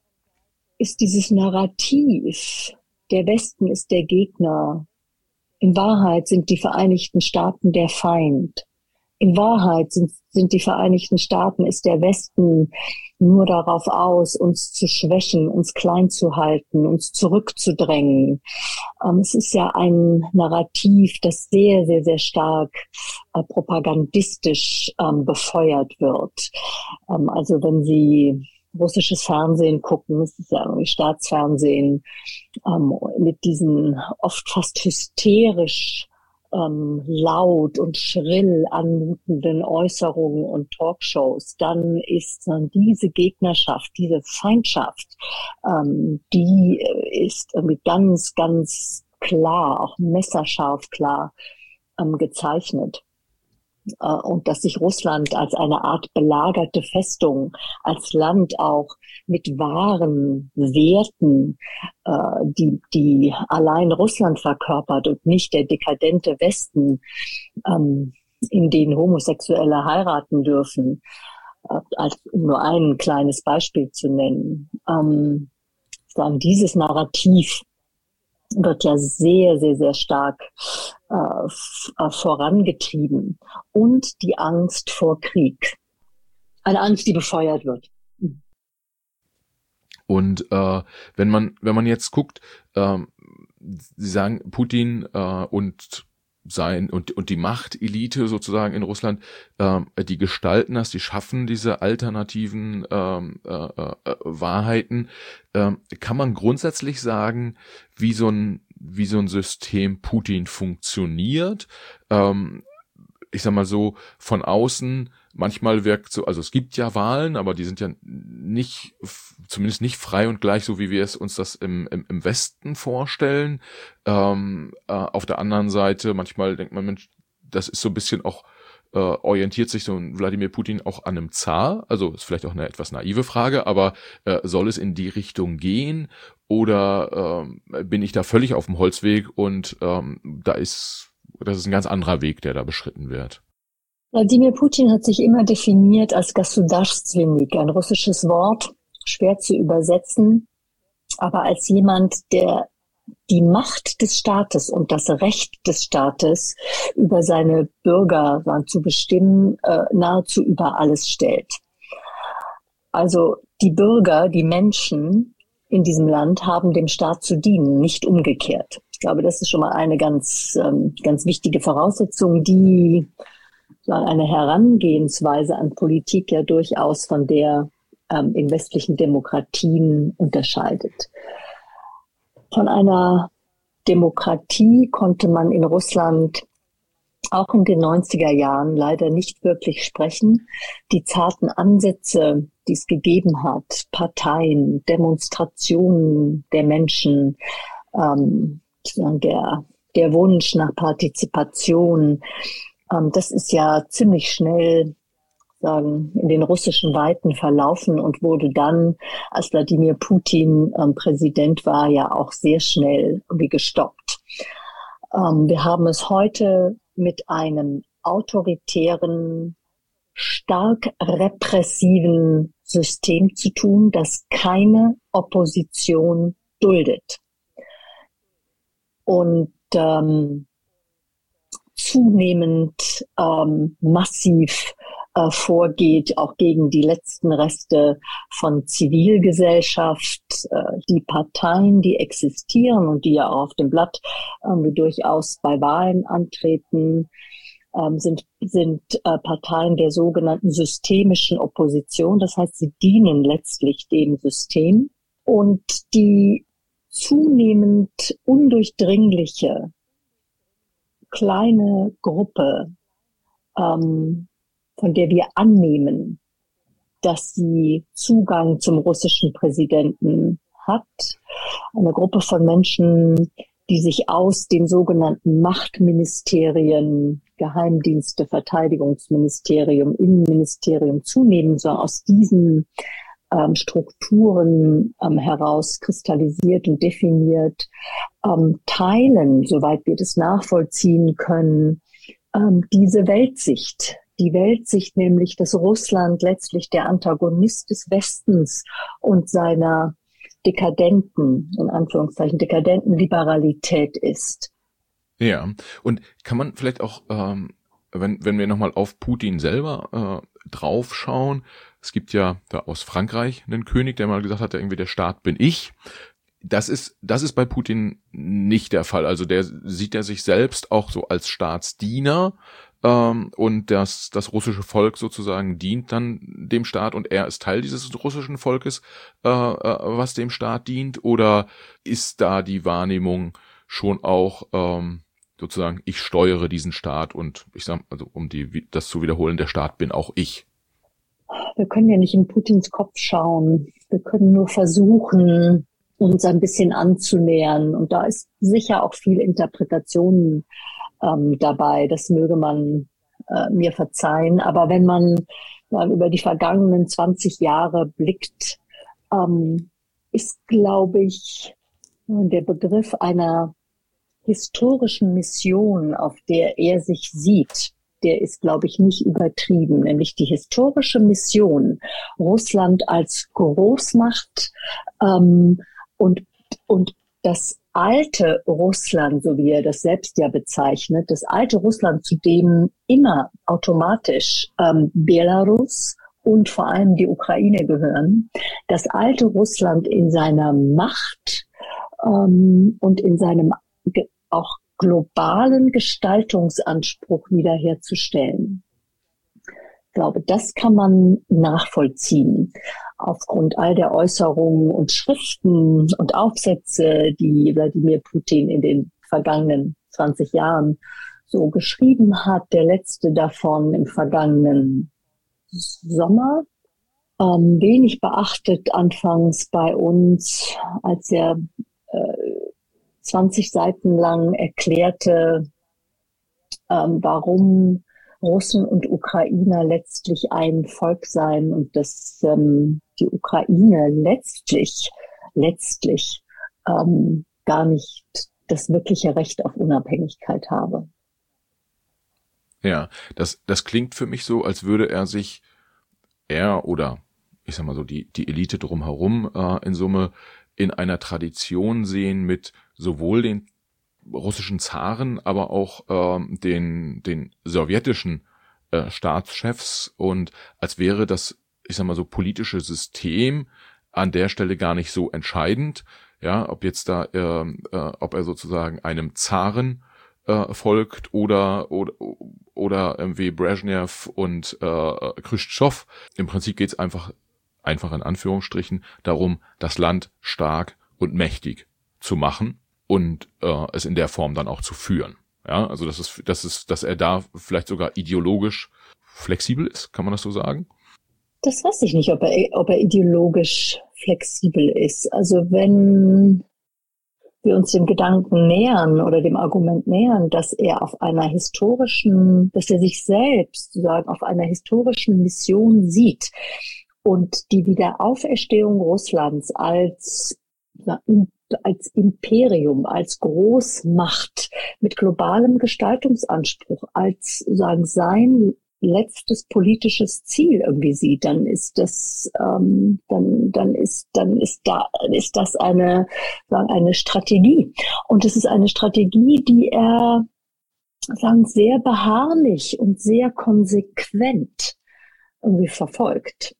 [SPEAKER 1] ist dieses Narrativ, der Westen ist der Gegner. In Wahrheit sind die Vereinigten Staaten der Feind. In Wahrheit sind, sind die Vereinigten Staaten, ist der Westen nur darauf aus, uns zu schwächen, uns klein zu halten, uns zurückzudrängen. Ähm, es ist ja ein Narrativ, das sehr, sehr, sehr stark äh, propagandistisch ähm, befeuert wird. Ähm, also wenn Sie russisches Fernsehen gucken, es ist ja irgendwie Staatsfernsehen, ähm, mit diesen oft fast hysterisch Ähm, laut und schrill anmutenden Äußerungen und Talkshows, dann ist dann diese Gegnerschaft, diese Feindschaft, ähm, die ist irgendwie ganz, ganz klar, auch messerscharf klar ähm, gezeichnet. Äh, und dass sich Russland als eine Art belagerte Festung, als Land auch mit wahren Werten, äh, die, die allein Russland verkörpert und nicht der dekadente Westen, ähm, in denen Homosexuelle heiraten dürfen, äh, als um nur ein kleines Beispiel zu nennen. Ähm, sagen, dieses Narrativ wird ja sehr, sehr, sehr stark äh, f- äh, vorangetrieben. Und die Angst vor Krieg. Eine Angst, die befeuert wird.
[SPEAKER 2] Und äh, wenn man wenn man jetzt guckt, ähm, Sie sagen Putin äh, und sein und und die Machtelite sozusagen in Russland, ähm, die gestalten das, die schaffen diese alternativen ähm, äh, äh, Wahrheiten. Ähm, kann man grundsätzlich sagen, wie so ein wie so ein System Putin funktioniert? Ähm, ich sag mal so, von außen, manchmal wirkt so, also es gibt ja Wahlen, aber die sind ja nicht, zumindest nicht frei und gleich, so wie wir es uns das im, im, im Westen vorstellen. Ähm, äh, auf der anderen Seite, manchmal denkt man, Mensch, das ist so ein bisschen auch, äh, orientiert sich so ein Wladimir Putin auch an einem Zar? Also ist vielleicht auch eine etwas naive Frage, aber äh, soll es in die Richtung gehen? Oder äh, bin ich da völlig auf dem Holzweg und ähm, da ist das ist ein ganz anderer Weg, der da beschritten wird?
[SPEAKER 1] Wladimir Putin hat sich immer definiert als Государственник, ein russisches Wort, schwer zu übersetzen, aber als jemand, der die Macht des Staates und das Recht des Staates über seine Bürger zu bestimmen, äh, nahezu über alles stellt. Also die Bürger, die Menschen in diesem Land haben dem Staat zu dienen, nicht umgekehrt. Ich glaube, das ist schon mal eine ganz, ähm, ganz wichtige Voraussetzung, die eine Herangehensweise an Politik ja durchaus von der ähm, in westlichen Demokratien unterscheidet. Von einer Demokratie konnte man in Russland auch in den neunziger Jahren leider nicht wirklich sprechen. Die zarten Ansätze, die es gegeben hat, Parteien, Demonstrationen der Menschen, ähm, der, der Wunsch nach Partizipation, ähm, das ist ja ziemlich schnell sagen, in den russischen Weiten verlaufen und wurde dann, als Wladimir Putin ähm, Präsident war, ja auch sehr schnell irgendwie gestoppt. Ähm, wir haben es heute mit einem autoritären, stark repressiven System zu tun, das keine Opposition duldet. Und ähm, zunehmend ähm, massiv äh, vorgeht, auch gegen die letzten Reste von Zivilgesellschaft. Äh, die Parteien, die existieren und die ja auch auf dem Blatt äh, durchaus bei Wahlen antreten, ähm, sind, sind äh, Parteien der sogenannten systemischen Opposition. Das heißt, sie dienen letztlich dem System. Und die zunehmend undurchdringliche kleine Gruppe, ähm, von der wir annehmen, dass sie Zugang zum russischen Präsidenten hat. Eine Gruppe von Menschen, die sich aus den sogenannten Machtministerien, Geheimdienste, Verteidigungsministerium, Innenministerium zunehmen, so aus diesen ähm, Strukturen ähm, heraus kristallisiert und definiert, ähm, teilen, soweit wir das nachvollziehen können, ähm, diese Weltsicht. Die Weltsicht nämlich, dass Russland letztlich der Antagonist des Westens und seiner dekadenten, in Anführungszeichen, dekadenten Liberalität ist.
[SPEAKER 2] Ja, und kann man vielleicht auch, ähm, wenn wenn wir nochmal auf Putin selber äh, draufschauen, es gibt ja da aus Frankreich einen König, der mal gesagt hat, irgendwie der Staat bin ich. Das ist das ist bei Putin nicht der Fall. Also der sieht er sich selbst auch so als Staatsdiener, ähm, und das das russische Volk sozusagen dient dann dem Staat und er ist Teil dieses russischen Volkes, äh, äh, was dem Staat dient. Oder ist da die Wahrnehmung schon auch ähm, sozusagen, ich steuere diesen Staat und ich sag, also um die das zu wiederholen, der Staat bin auch ich?
[SPEAKER 1] Wir können ja nicht in Putins Kopf schauen. Wir können nur versuchen, uns ein bisschen anzunähern. Und da ist sicher auch viel Interpretation ähm, dabei. Das möge man äh, mir verzeihen. Aber wenn man äh, über die vergangenen zwanzig Jahre blickt, ähm, ist, glaube ich, der Begriff einer historischen Mission, auf der er sich sieht, der ist, glaube ich, nicht übertrieben, nämlich die historische Mission, Russland als Großmacht ähm, und, und das alte Russland, so wie er das selbst ja bezeichnet, das alte Russland, zu dem immer automatisch ähm, Belarus und vor allem die Ukraine gehören, das alte Russland in seiner Macht ähm, und in seinem auch globalen Gestaltungsanspruch wiederherzustellen. Ich glaube, das kann man nachvollziehen aufgrund all der Äußerungen und Schriften und Aufsätze, die Wladimir Putin in den vergangenen zwanzig Jahren so geschrieben hat. Der letzte davon im vergangenen Sommer. Ähm, wenig beachtet anfangs bei uns, als er äh, zwanzig Seiten lang erklärte, ähm, warum Russen und Ukrainer letztlich ein Volk seien und dass ähm, die Ukraine letztlich, letztlich ähm, gar nicht das wirkliche Recht auf Unabhängigkeit habe.
[SPEAKER 2] Ja, das, das klingt für mich so, als würde er sich, er oder ich sag mal so, die, die Elite drumherum äh, in Summe in einer Tradition sehen mit sowohl den russischen Zaren, aber auch ähm, den, den sowjetischen äh, Staatschefs und als wäre das, ich sag mal so, politische System an der Stelle gar nicht so entscheidend, ja, ob jetzt da, äh, äh, ob er sozusagen einem Zaren äh, folgt oder oder oder irgendwie Brezhnev und äh, Chruschtschow. Im Prinzip geht's einfach, einfach in Anführungsstrichen, darum, das Land stark und mächtig zu machen und äh, es in der Form dann auch zu führen. Ja, also das ist, das ist, dass er da vielleicht sogar ideologisch flexibel ist, kann man das so sagen?
[SPEAKER 1] Das weiß ich nicht, ob er, ob er ideologisch flexibel ist. Also wenn wir uns dem Gedanken nähern oder dem Argument nähern, dass er auf einer historischen, dass er sich selbst sozusagen auf einer historischen Mission sieht und die Wiederauferstehung Russlands als als Imperium, als Großmacht mit globalem Gestaltungsanspruch, als sagen sein letztes politisches Ziel irgendwie sieht, dann ist das, ähm, dann, dann ist, dann ist da, ist das eine, sagen, eine Strategie. Und es ist eine Strategie, die er, sagen, sehr beharrlich und sehr konsequent irgendwie verfolgt.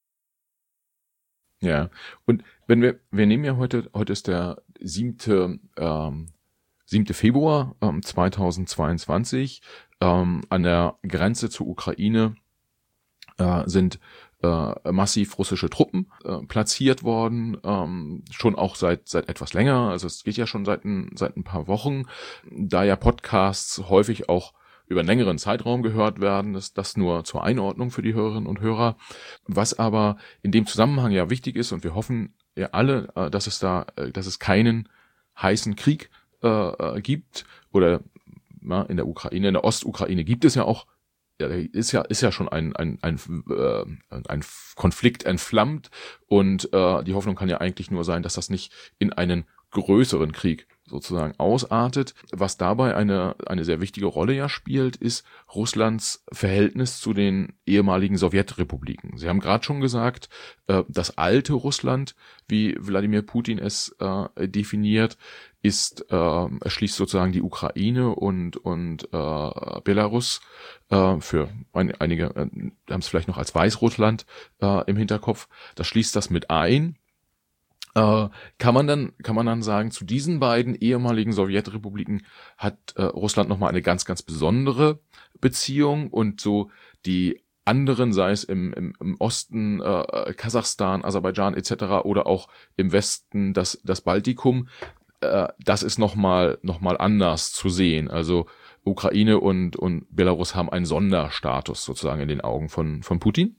[SPEAKER 2] Ja, und wenn wir, wir nehmen ja heute, heute ist der siebte, ähm, siebte Februar ähm, zweitausendzweiundzwanzig, ähm, an der Grenze zur Ukraine äh, sind äh, massiv russische Truppen äh, platziert worden, ähm, schon auch seit seit etwas länger, also es geht ja schon seit ein, seit ein paar Wochen, da ja Podcasts häufig auch über einen längeren Zeitraum gehört werden, ist das nur zur Einordnung für die Hörerinnen und Hörer. Was aber in dem Zusammenhang ja wichtig ist, und wir hoffen ja alle, dass es da, dass es keinen heißen Krieg äh, gibt, oder na, in der Ukraine, in der Ostukraine gibt es ja auch, ja, ist ja ist ja schon ein ein ein, äh, ein Konflikt entflammt, und äh, die Hoffnung kann ja eigentlich nur sein, dass das nicht in einen größeren Krieg sozusagen ausartet. Was dabei eine eine sehr wichtige Rolle ja spielt, ist Russlands Verhältnis zu den ehemaligen Sowjetrepubliken. Sie haben gerade schon gesagt, äh, das alte Russland, wie Wladimir Putin es äh, definiert, ist äh, schließt sozusagen die Ukraine und und äh, Belarus, äh, für ein, einige äh, haben es vielleicht noch als Weißrussland äh, im Hinterkopf. Das schließt das mit ein. Äh, kann man dann, kann man dann sagen, zu diesen beiden ehemaligen Sowjetrepubliken hat äh, Russland nochmal eine ganz, ganz besondere Beziehung, und so die anderen, sei es im, im, im Osten, äh, Kasachstan, Aserbaidschan et cetera oder auch im Westen das, das Baltikum, äh, das ist nochmal, nochmal anders zu sehen. Also Ukraine und, und Belarus haben einen Sonderstatus sozusagen in den Augen von, von Putin.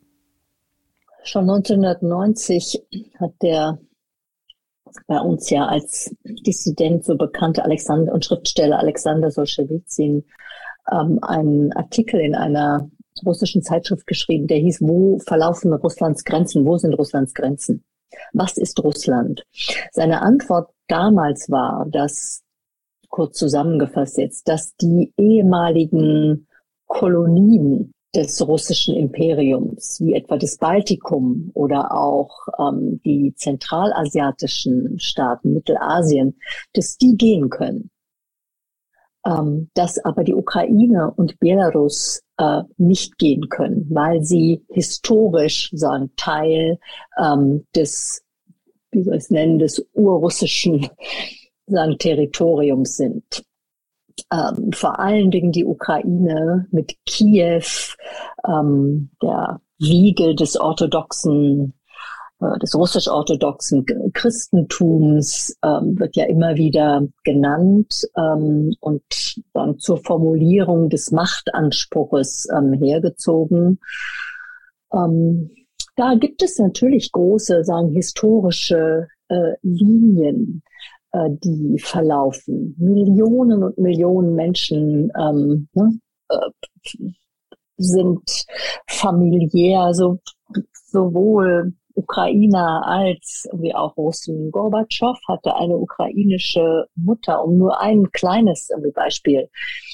[SPEAKER 1] Schon neunzehnhundertneunzig hat der bei uns ja als Dissident so bekannte Alexander und Schriftsteller Alexander Solschenizyn ähm, einen Artikel in einer russischen Zeitschrift geschrieben, der hieß, wo verlaufen Russlands Grenzen? Wo sind Russlands Grenzen? Was ist Russland? Seine Antwort damals war, dass, kurz zusammengefasst jetzt, dass die ehemaligen Kolonien des russischen Imperiums, wie etwa das Baltikum oder auch ähm, die zentralasiatischen Staaten, Mittelasien, dass die gehen können. Ähm, dass aber die Ukraine und Belarus äh, nicht gehen können, weil sie historisch sagen Teil ähm, des, wie soll ich es nennen, des urrussischen sagen, Territoriums sind. ähm, vor allen Dingen die Ukraine mit Kiew, ähm, der Wiege des orthodoxen, äh, des russisch-orthodoxen Christentums, ähm, wird ja immer wieder genannt ähm, und dann zur Formulierung des Machtanspruches ähm, hergezogen. Ähm, da gibt es natürlich große, sagen historische äh, Linien, äh, die verlaufen. Millionen und Millionen Menschen ähm, ne, äh, sind familiär, so sowohl Ukrainer als wie auch Russen. Gorbatschow hatte eine ukrainische Mutter, um nur ein kleines Beispiel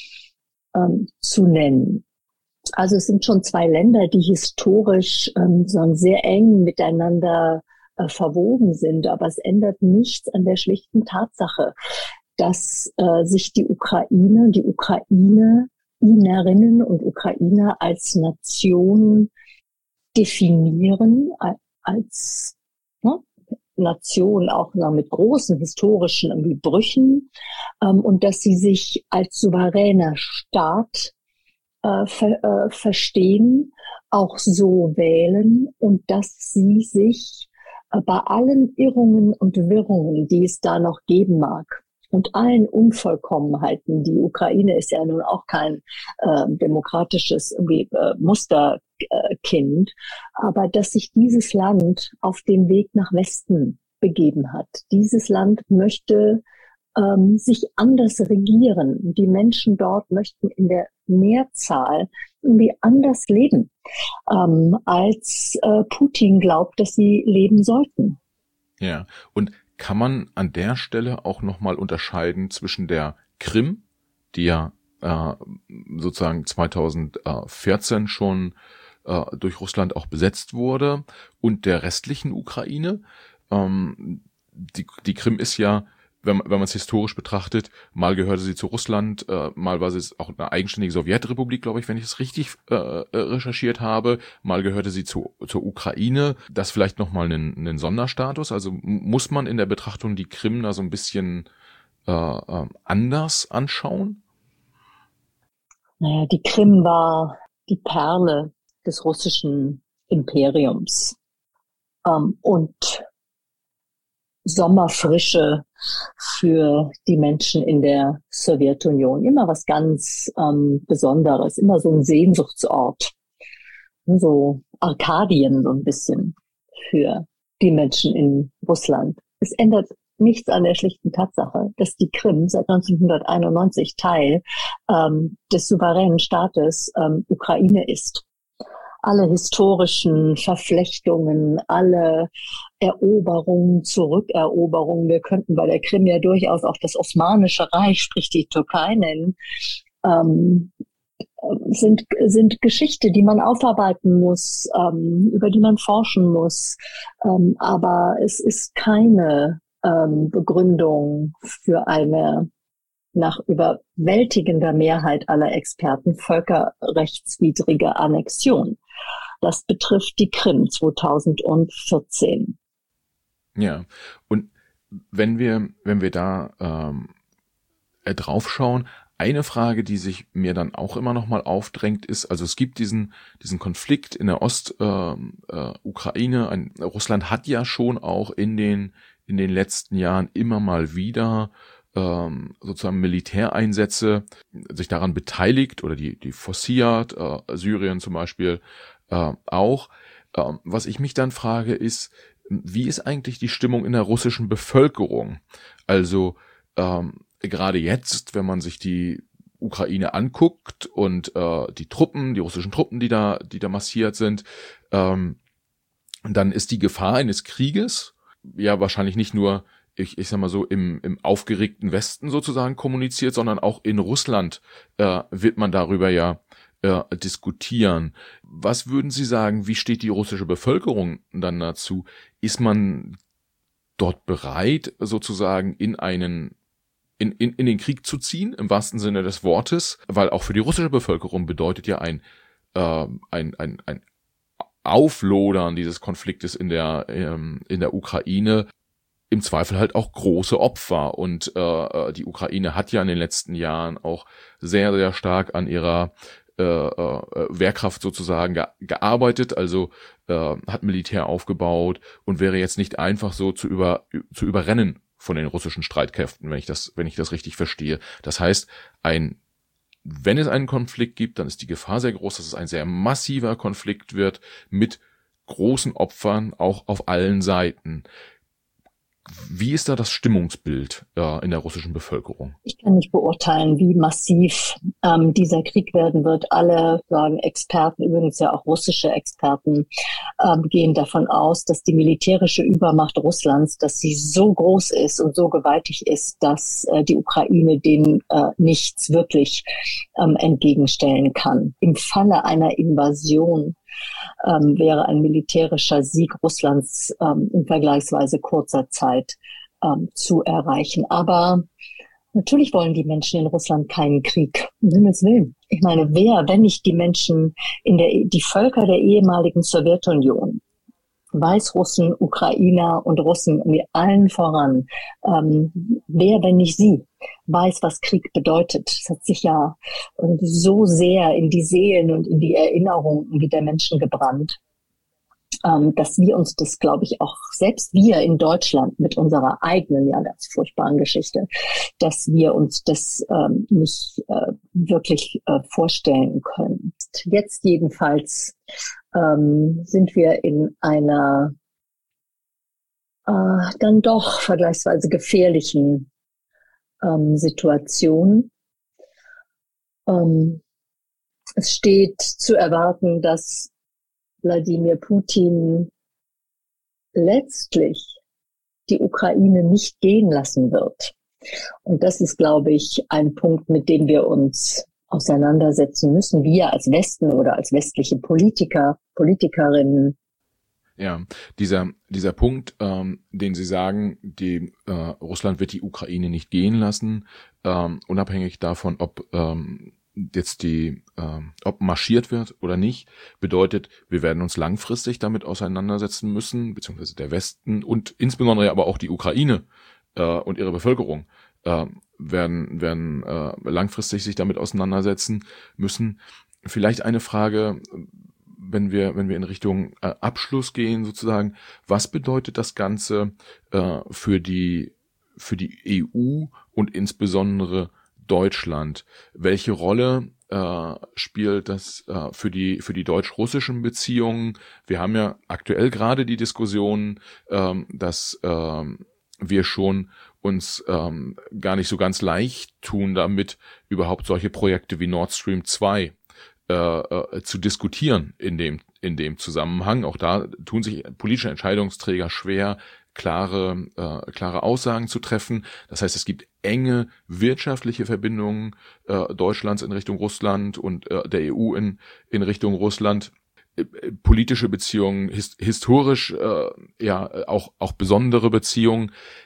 [SPEAKER 1] ähm, zu nennen. Also es sind schon zwei Länder, die historisch ähm, so sehr eng miteinander äh, verwoben sind, aber es ändert nichts an der schlichten Tatsache, dass äh, sich die Ukraine, die Ukrainerinnen und Ukrainer als Nation definieren, als ne, Nation auch noch mit großen historischen irgendwie Brüchen ähm, und dass sie sich als souveräner Staat Äh, ver, äh, verstehen, auch so wählen und dass sie sich äh, bei allen Irrungen und Wirrungen, die es da noch geben mag und allen Unvollkommenheiten, die Ukraine ist ja nun auch kein äh, demokratisches irgendwie, äh, Musterkind, aber dass sich dieses Land auf den Weg nach Westen begeben hat. Dieses Land möchte ähm, sich anders regieren. Die Menschen dort möchten in der Mehrzahl irgendwie anders leben, ähm, als äh, Putin glaubt, dass sie leben sollten.
[SPEAKER 2] Ja, und kann man an der Stelle auch nochmal unterscheiden zwischen der Krim, die ja äh, sozusagen zweitausendvierzehn schon äh, durch Russland auch besetzt wurde, und der restlichen Ukraine? Ähm, die, die Krim ist ja, wenn man, wenn man es historisch betrachtet, mal gehörte sie zu Russland, äh, mal war sie auch eine eigenständige Sowjetrepublik, glaube ich, wenn ich es richtig äh, recherchiert habe, mal gehörte sie zu, zur Ukraine. Das vielleicht nochmal einen, einen Sonderstatus, also muss man in der Betrachtung die Krim da so ein bisschen äh, äh, anders anschauen?
[SPEAKER 1] Naja, die Krim war die Perle des russischen Imperiums. Ähm, und Sommerfrische für die Menschen in der Sowjetunion. Immer was ganz ähm, Besonderes, immer so ein Sehnsuchtsort. So Arkadien so ein bisschen für die Menschen in Russland. Es ändert nichts an der schlichten Tatsache, dass die Krim seit neunzehnhunderteinundneunzig Teil ähm, des souveränen Staates ähm, Ukraine ist. Alle historischen Verflechtungen, alle Eroberungen, Zurückeroberungen, wir könnten bei der Krim ja durchaus auch das Osmanische Reich, sprich die Türkei nennen, ähm, sind, sind Geschichte, die man aufarbeiten muss, ähm, über die man forschen muss. Ähm, aber es ist keine ähm, Begründung für eine nach überwältigender Mehrheit aller Experten völkerrechtswidrige Annexion. Das betrifft die Krim zweitausendvierzehn.
[SPEAKER 2] Ja, und wenn wir, wenn wir da ähm, äh, draufschauen, eine Frage, die sich mir dann auch immer noch mal aufdrängt, ist, also es gibt diesen diesen Konflikt in der Ost-Ukraine. Äh, äh, Russland hat ja schon auch in den in den letzten Jahren immer mal wieder ähm, sozusagen Militäreinsätze sich daran beteiligt, oder die die forciert, äh, Syrien zum Beispiel äh, auch. Äh, was ich mich dann frage, ist, wie ist eigentlich die Stimmung in der russischen Bevölkerung? Also ähm, gerade jetzt, wenn man sich die Ukraine anguckt und äh, die Truppen, die russischen Truppen, die da, die da massiert sind, ähm, dann ist die Gefahr eines Krieges ja wahrscheinlich nicht nur, ich, ich sag mal so, im, im aufgeregten Westen sozusagen kommuniziert, sondern auch in Russland äh, wird man darüber ja äh, diskutieren. Was würden Sie sagen, wie steht die russische Bevölkerung dann dazu? Ist man dort bereit, sozusagen in einen In, in, in den Krieg zu ziehen, im wahrsten Sinne des Wortes, weil auch für die russische Bevölkerung bedeutet ja ein, äh, ein, ein, ein Auflodern dieses Konfliktes in der, ähm, in der Ukraine im Zweifel halt auch große Opfer. Und äh, die Ukraine hat ja in den letzten Jahren auch sehr, sehr stark an ihrer äh, äh, Wehrkraft sozusagen ge- gearbeitet, also äh, hat Militär aufgebaut und wäre jetzt nicht einfach so zu über zu überrennen von den russischen Streitkräften, wenn ich das, wenn ich das richtig verstehe. Das heißt, ein wenn es einen Konflikt gibt, dann ist die Gefahr sehr groß, dass es ein sehr massiver Konflikt wird mit großen Opfern auch auf allen Seiten. Wie ist da das Stimmungsbild äh, in der russischen Bevölkerung?
[SPEAKER 1] Ich kann nicht beurteilen, wie massiv ähm, dieser Krieg werden wird. Alle sagen Experten, übrigens ja auch russische Experten, ähm, gehen davon aus, dass die militärische Übermacht Russlands, dass sie so groß ist und so gewaltig ist, dass äh, die Ukraine dem äh, nichts wirklich ähm, entgegenstellen kann. Im Falle einer Invasion Ähm, wäre ein militärischer Sieg Russlands ähm, in vergleichsweise kurzer Zeit ähm, zu erreichen. Aber natürlich wollen die Menschen in Russland keinen Krieg. Um Himmels Willen. Ich meine, wer, wenn nicht die Menschen in der, die Völker der ehemaligen Sowjetunion, Weißrussen, Ukrainer und Russen, mit allen voran, ähm, wer, wenn nicht sie, weiß, was Krieg bedeutet. Es hat sich ja so sehr in die Seelen und in die Erinnerungen der Menschen gebrannt, ähm, dass wir uns das, glaube ich, auch selbst wir in Deutschland mit unserer eigenen, ja ganz furchtbaren Geschichte, dass wir uns das ähm, nicht äh, wirklich äh, vorstellen können. Jetzt jedenfalls ähm, sind wir in einer äh, dann doch vergleichsweise gefährlichen ähm, Situation. Ähm, es steht zu erwarten, dass Wladimir Putin letztlich die Ukraine nicht gehen lassen wird. Und das ist, glaube ich, ein Punkt, mit dem wir uns auseinandersetzen müssen, wir als Westen oder als westliche Politiker, Politikerinnen.
[SPEAKER 2] Ja, dieser dieser Punkt, ähm, den Sie sagen, die äh, Russland wird die Ukraine nicht gehen lassen, ähm, unabhängig davon, ob ähm, jetzt die, ähm, ob marschiert wird oder nicht, bedeutet, wir werden uns langfristig damit auseinandersetzen müssen, beziehungsweise der Westen und insbesondere aber auch die Ukraine äh, und ihre Bevölkerung äh, werden werden äh, langfristig sich damit auseinandersetzen müssen. Vielleicht eine Frage, wenn wir wenn wir in Richtung äh, Abschluss gehen sozusagen, was bedeutet das Ganze äh, für die für die E U und insbesondere Deutschland? Welche Rolle äh, spielt das äh, für die für die deutsch-russischen Beziehungen? Wir haben ja aktuell gerade die Diskussion, ähm, dass ähm, wir schon uns ähm, gar nicht so ganz leicht tun, damit überhaupt solche Projekte wie Nord Stream zwei äh, äh, zu diskutieren in dem in dem Zusammenhang. Auch da tun sich politische Entscheidungsträger schwer, klare äh, klare Aussagen zu treffen. Das heißt, es gibt enge wirtschaftliche Verbindungen äh, Deutschlands in Richtung Russland und äh, der E U in in Richtung Russland. Äh, politische Beziehungen, his, historisch äh, ja auch auch besondere Beziehungen.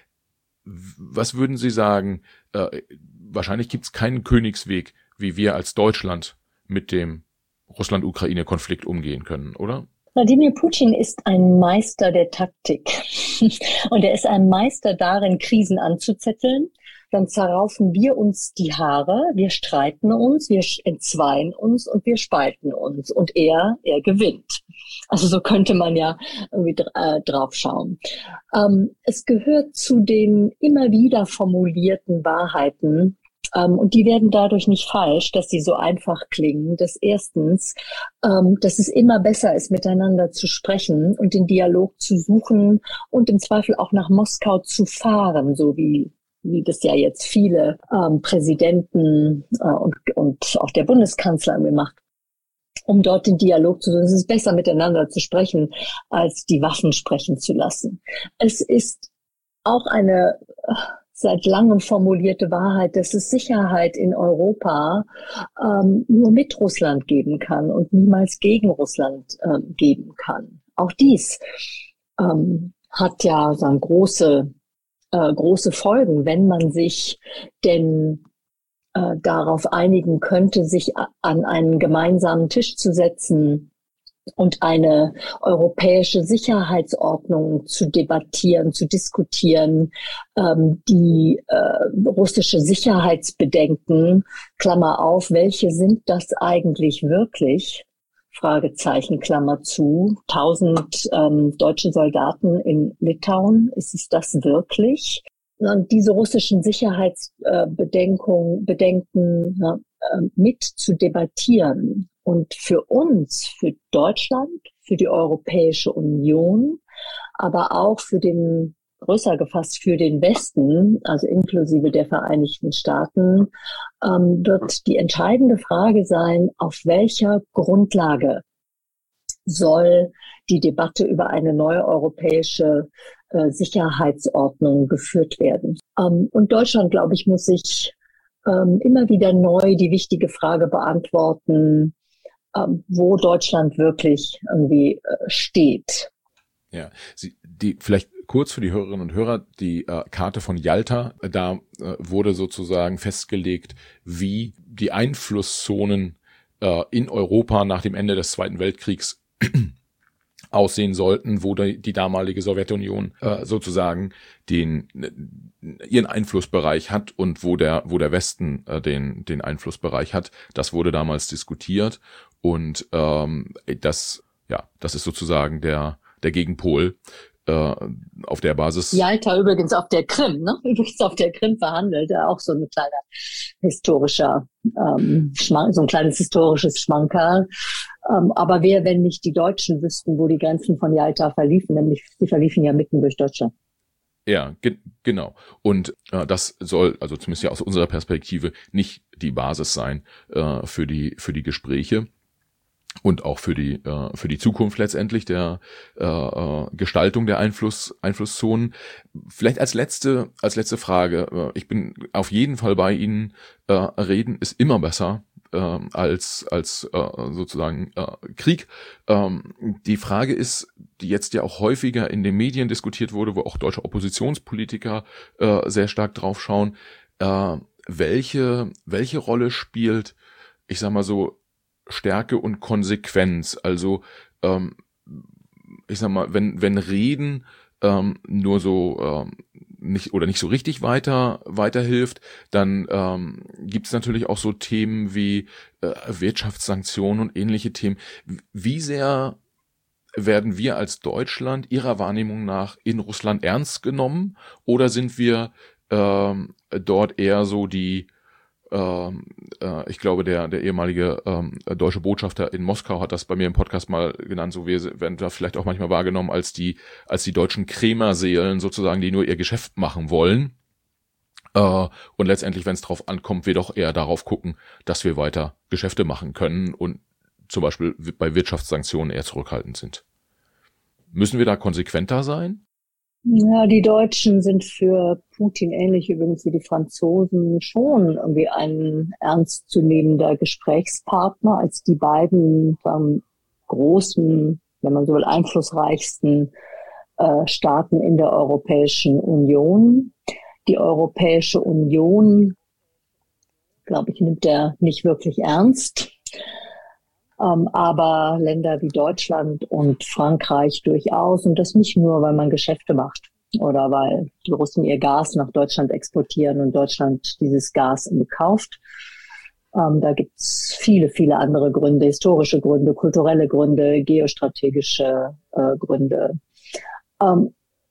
[SPEAKER 2] Was würden Sie sagen? Äh, wahrscheinlich gibt es keinen Königsweg, wie wir als Deutschland mit dem Russland-Ukraine-Konflikt umgehen können, oder?
[SPEAKER 1] Wladimir Putin ist ein Meister der Taktik und er ist ein Meister darin, Krisen anzuzetteln. Dann zerraufen wir uns die Haare, wir streiten uns, wir entzweien uns und wir spalten uns und er, er gewinnt. Also so könnte man ja irgendwie äh, drauf schauen. Ähm, es gehört zu den immer wieder formulierten Wahrheiten, ähm, und die werden dadurch nicht falsch, dass sie so einfach klingen, dass erstens, ähm, dass es immer besser ist, miteinander zu sprechen und den Dialog zu suchen und im Zweifel auch nach Moskau zu fahren, so wie wie das ja jetzt viele ähm, Präsidenten äh, und, und auch der Bundeskanzler macht, um dort den Dialog zu suchen. Es ist besser, miteinander zu sprechen, als die Waffen sprechen zu lassen. Es ist auch eine äh, seit langem formulierte Wahrheit, dass es Sicherheit in Europa ähm, nur mit Russland geben kann und niemals gegen Russland ähm, geben kann. Auch dies ähm, hat ja so eine große Äh, große Folgen, wenn man sich denn äh, darauf einigen könnte, sich a- an einen gemeinsamen Tisch zu setzen und eine europäische Sicherheitsordnung zu debattieren, zu diskutieren, ähm, die äh, russische Sicherheitsbedenken, Klammer auf, welche sind das eigentlich wirklich? Fragezeichen, Klammer zu. Tausend ähm, deutsche Soldaten in Litauen, ist es das wirklich? Und diese russischen Sicherheitsbedenken, Bedenken ja, mit zu debattieren und für uns, für Deutschland, für die Europäische Union, aber auch für den, größer gefasst, für den Westen, also inklusive der Vereinigten Staaten, ähm, wird die entscheidende Frage sein, auf welcher Grundlage soll die Debatte über eine neue europäische äh, Sicherheitsordnung geführt werden. Ähm, und Deutschland, glaube ich, muss sich ähm, immer wieder neu die wichtige Frage beantworten, ähm, wo Deutschland wirklich irgendwie äh, steht.
[SPEAKER 2] Ja, Sie, die vielleicht kurz für die Hörerinnen und Hörer, die äh, Karte von Jalta, da äh, wurde sozusagen festgelegt, wie die Einflusszonen äh, in Europa nach dem Ende des Zweiten Weltkriegs aussehen sollten, wo die, die damalige Sowjetunion äh, sozusagen den ihren Einflussbereich hat und wo der wo der Westen äh, den den Einflussbereich hat. Das wurde damals diskutiert und ähm, das ja das ist sozusagen der der Gegenpol äh, auf der Basis.
[SPEAKER 1] Jalta übrigens auf der Krim, ne? Übrigens auf der Krim verhandelt, auch so ein kleiner historischer, ähm, Schmank, so ein kleines historisches Schmankerl. Ähm, aber wer, wenn nicht die Deutschen wüssten, wo die Grenzen von Jalta verliefen, nämlich sie verliefen ja mitten durch Deutschland.
[SPEAKER 2] Ja, ge- genau. Und äh, das soll, also zumindest ja aus unserer Perspektive, nicht die Basis sein äh, für die für die Gespräche. Und auch für die äh, für die Zukunft letztendlich der äh, Gestaltung der Einfluss Einflusszonen. Vielleicht als letzte als letzte Frage: äh, Ich bin auf jeden Fall bei Ihnen. Äh, Reden ist immer besser äh, als als äh, sozusagen äh, Krieg. Ähm, die Frage ist, die jetzt ja auch häufiger in den Medien diskutiert wurde, wo auch deutsche Oppositionspolitiker äh, sehr stark drauf schauen: äh, Welche welche Rolle spielt, ich sag mal so, Stärke und Konsequenz? Also ähm, ich sag mal, wenn wenn Reden ähm, nur so ähm, nicht oder nicht so richtig weiter weiterhilft, dann ähm, gibt es natürlich auch so Themen wie äh, Wirtschaftssanktionen und ähnliche Themen. Wie sehr werden wir als Deutschland Ihrer Wahrnehmung nach in Russland ernst genommen, oder sind wir ähm, dort eher so die Ähm, äh, ich glaube, der der ehemalige ähm, deutsche Botschafter in Moskau hat das bei mir im Podcast mal genannt, so wir werden da vielleicht auch manchmal wahrgenommen als die als die deutschen Krämerseelen sozusagen, die nur ihr Geschäft machen wollen. Äh, und letztendlich, wenn es drauf ankommt, wir doch eher darauf gucken, dass wir weiter Geschäfte machen können und zum Beispiel bei Wirtschaftssanktionen eher zurückhaltend sind. Müssen wir da konsequenter sein?
[SPEAKER 1] Ja, die Deutschen sind für Putin ähnlich übrigens wie die Franzosen schon irgendwie ein ernstzunehmender Gesprächspartner als die beiden ähm, großen, wenn man so will, einflussreichsten äh, Staaten in der Europäischen Union. Die Europäische Union, glaube ich, nimmt er nicht wirklich ernst. Ähm, aber Länder wie Deutschland und Frankreich durchaus. Und das nicht nur, weil man Geschäfte macht oder weil die Russen ihr Gas nach Deutschland exportieren und Deutschland dieses Gas kauft. Ähm, da gibt's viele, viele andere Gründe, historische Gründe, kulturelle Gründe, geostrategische äh, Gründe. Ähm,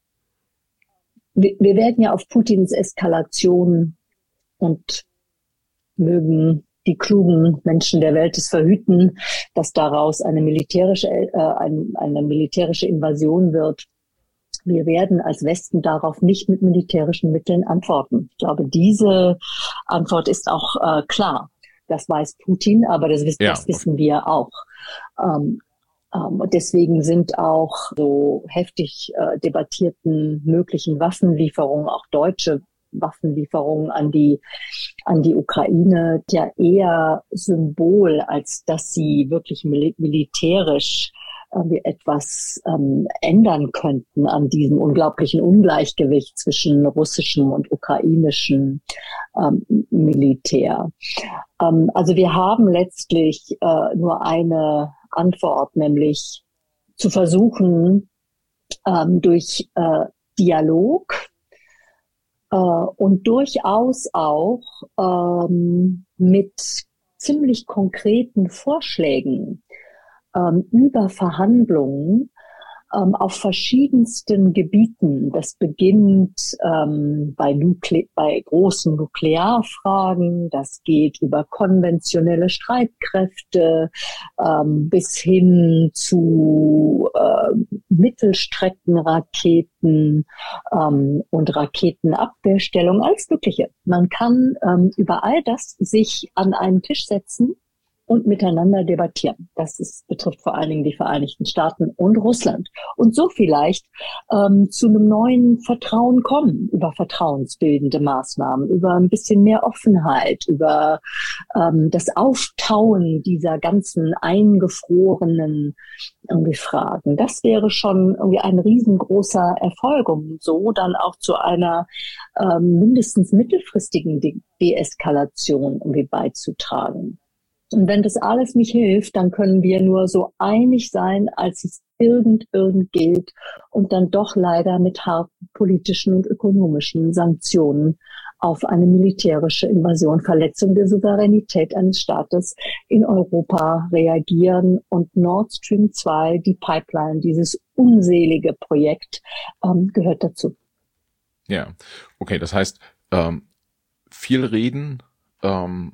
[SPEAKER 1] wir, wir werden ja auf Putins Eskalation, und mögen die klugen Menschen der Welt es verhüten, dass daraus eine militärische, äh, eine, eine militärische Invasion wird. Wir werden als Westen darauf nicht mit militärischen Mitteln antworten. Ich glaube, diese Antwort ist auch äh, klar. Das weiß Putin, aber das, wissen, ja. das wissen wir auch. Ähm, ähm, deswegen sind auch so heftig äh, debattierten möglichen Waffenlieferungen, auch deutsche Waffenlieferungen an die an die Ukraine ja eher Symbol, als dass sie wirklich mil- militärisch irgendwie etwas ähm, ändern könnten an diesem unglaublichen Ungleichgewicht zwischen russischem und ukrainischem ähm, Militär. Ähm, also wir haben letztlich äh, nur eine Antwort, nämlich zu versuchen, ähm, durch äh, Dialog äh, und durchaus auch ähm, mit ziemlich konkreten Vorschlägen ähm, über Verhandlungen ähm, auf verschiedensten Gebieten. Das beginnt ähm, bei, Nukle- bei großen Nuklearfragen, das geht über konventionelle Streitkräfte ähm, bis hin zu äh, Mittelstreckenraketen ähm, und Raketenabwehrstellung, alles Mögliche. Man kann ähm, über all das sich an einen Tisch setzen und miteinander debattieren. Das ist, betrifft vor allen Dingen die Vereinigten Staaten und Russland. Und so vielleicht ähm, zu einem neuen Vertrauen kommen, über vertrauensbildende Maßnahmen, über ein bisschen mehr Offenheit, über ähm, das Auftauen dieser ganzen eingefrorenen irgendwie Fragen. Das wäre schon irgendwie ein riesengroßer Erfolg, um so dann auch zu einer ähm, mindestens mittelfristigen De- Deeskalation irgendwie beizutragen. Und wenn das alles nicht hilft, dann können wir nur so einig sein, als es irgend, irgend gilt und dann doch leider mit harten politischen und ökonomischen Sanktionen auf eine militärische Invasion, Verletzung der Souveränität eines Staates in Europa reagieren. Und Nord Stream zwei, die Pipeline, dieses unselige Projekt, ähm, gehört dazu.
[SPEAKER 2] Ja, okay, das heißt, ähm, viel reden, ähm,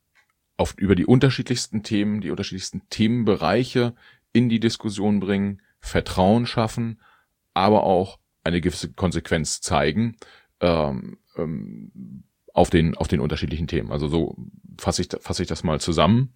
[SPEAKER 2] auf, über die unterschiedlichsten Themen, die unterschiedlichsten Themenbereiche in die Diskussion bringen, Vertrauen schaffen, aber auch eine gewisse Konsequenz zeigen ähm, ähm, auf den auf den unterschiedlichen Themen. Also so fasse ich fasse ich das mal zusammen.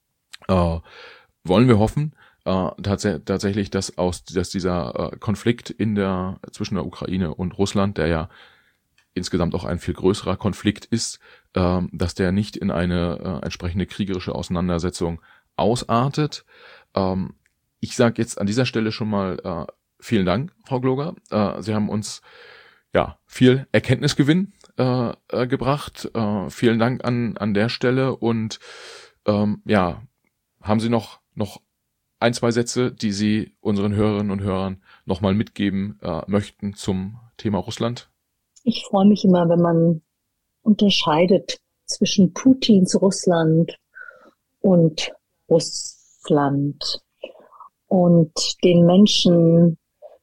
[SPEAKER 2] Äh, wollen wir hoffen äh, tats- tatsächlich, dass aus dass dieser äh, Konflikt in der zwischen der Ukraine und Russland, der ja insgesamt auch ein viel größerer Konflikt ist, äh, dass der nicht in eine äh, entsprechende kriegerische Auseinandersetzung ausartet. Ähm, ich sage jetzt an dieser Stelle schon mal äh, vielen Dank, Frau Gloger. Äh, Sie haben uns ja viel Erkenntnisgewinn äh, äh, gebracht. Äh, vielen Dank an an der Stelle und ähm, ja, haben Sie noch noch ein, zwei Sätze, die Sie unseren Hörerinnen und Hörern nochmal mitgeben äh, möchten zum Thema Russland?
[SPEAKER 1] Ich freue mich immer, wenn man unterscheidet zwischen Putins Russland und Russland und den Menschen,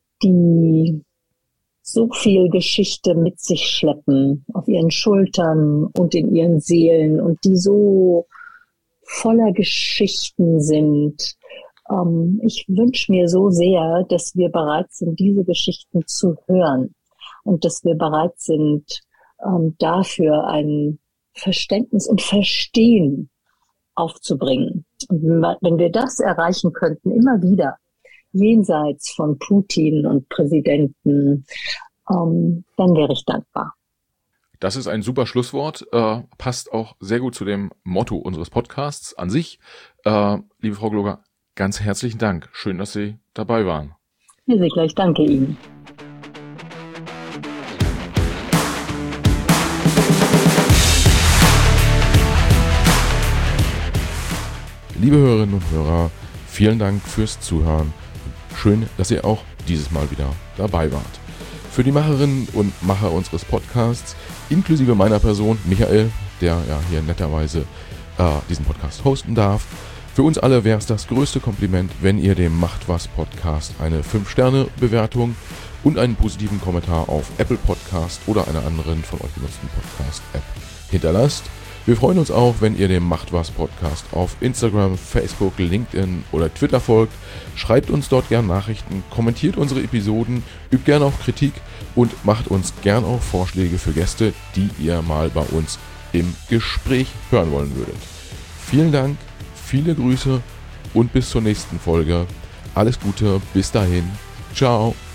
[SPEAKER 1] die so viel Geschichte mit sich schleppen auf ihren Schultern und in ihren Seelen und die so voller Geschichten sind. Ähm, ich wünsche mir so sehr, dass wir bereit sind, diese Geschichten zu hören. Und dass wir bereit sind, ähm, dafür ein Verständnis und Verstehen aufzubringen. Und wenn wir das erreichen könnten, immer wieder, jenseits von Putin und Präsidenten, ähm, dann wäre ich dankbar.
[SPEAKER 2] Das ist ein super Schlusswort, äh, passt auch sehr gut zu dem Motto unseres Podcasts an sich. Äh, liebe Frau Gloger, ganz herzlichen Dank. Schön, dass Sie dabei waren.
[SPEAKER 1] Herr Sigler, ich danke Ihnen.
[SPEAKER 2] Liebe Hörerinnen und Hörer, vielen Dank fürs Zuhören. Schön, dass ihr auch dieses Mal wieder dabei wart. Für die Macherinnen und Macher unseres Podcasts, inklusive meiner Person, Michael, der ja hier netterweise äh, diesen Podcast hosten darf, für uns alle wäre es das größte Kompliment, wenn ihr dem Macht was Podcast eine fünf Sterne Bewertung und einen positiven Kommentar auf Apple Podcast oder einer anderen von euch genutzten Podcast-App hinterlasst. Wir freuen uns auch, wenn ihr dem Macht was Podcast auf Instagram, Facebook, LinkedIn oder Twitter folgt. Schreibt uns dort gern Nachrichten, kommentiert unsere Episoden, übt gern auch Kritik und macht uns gern auch Vorschläge für Gäste, die ihr mal bei uns im Gespräch hören wollen würdet. Vielen Dank, viele Grüße und bis zur nächsten Folge. Alles Gute, bis dahin. Ciao.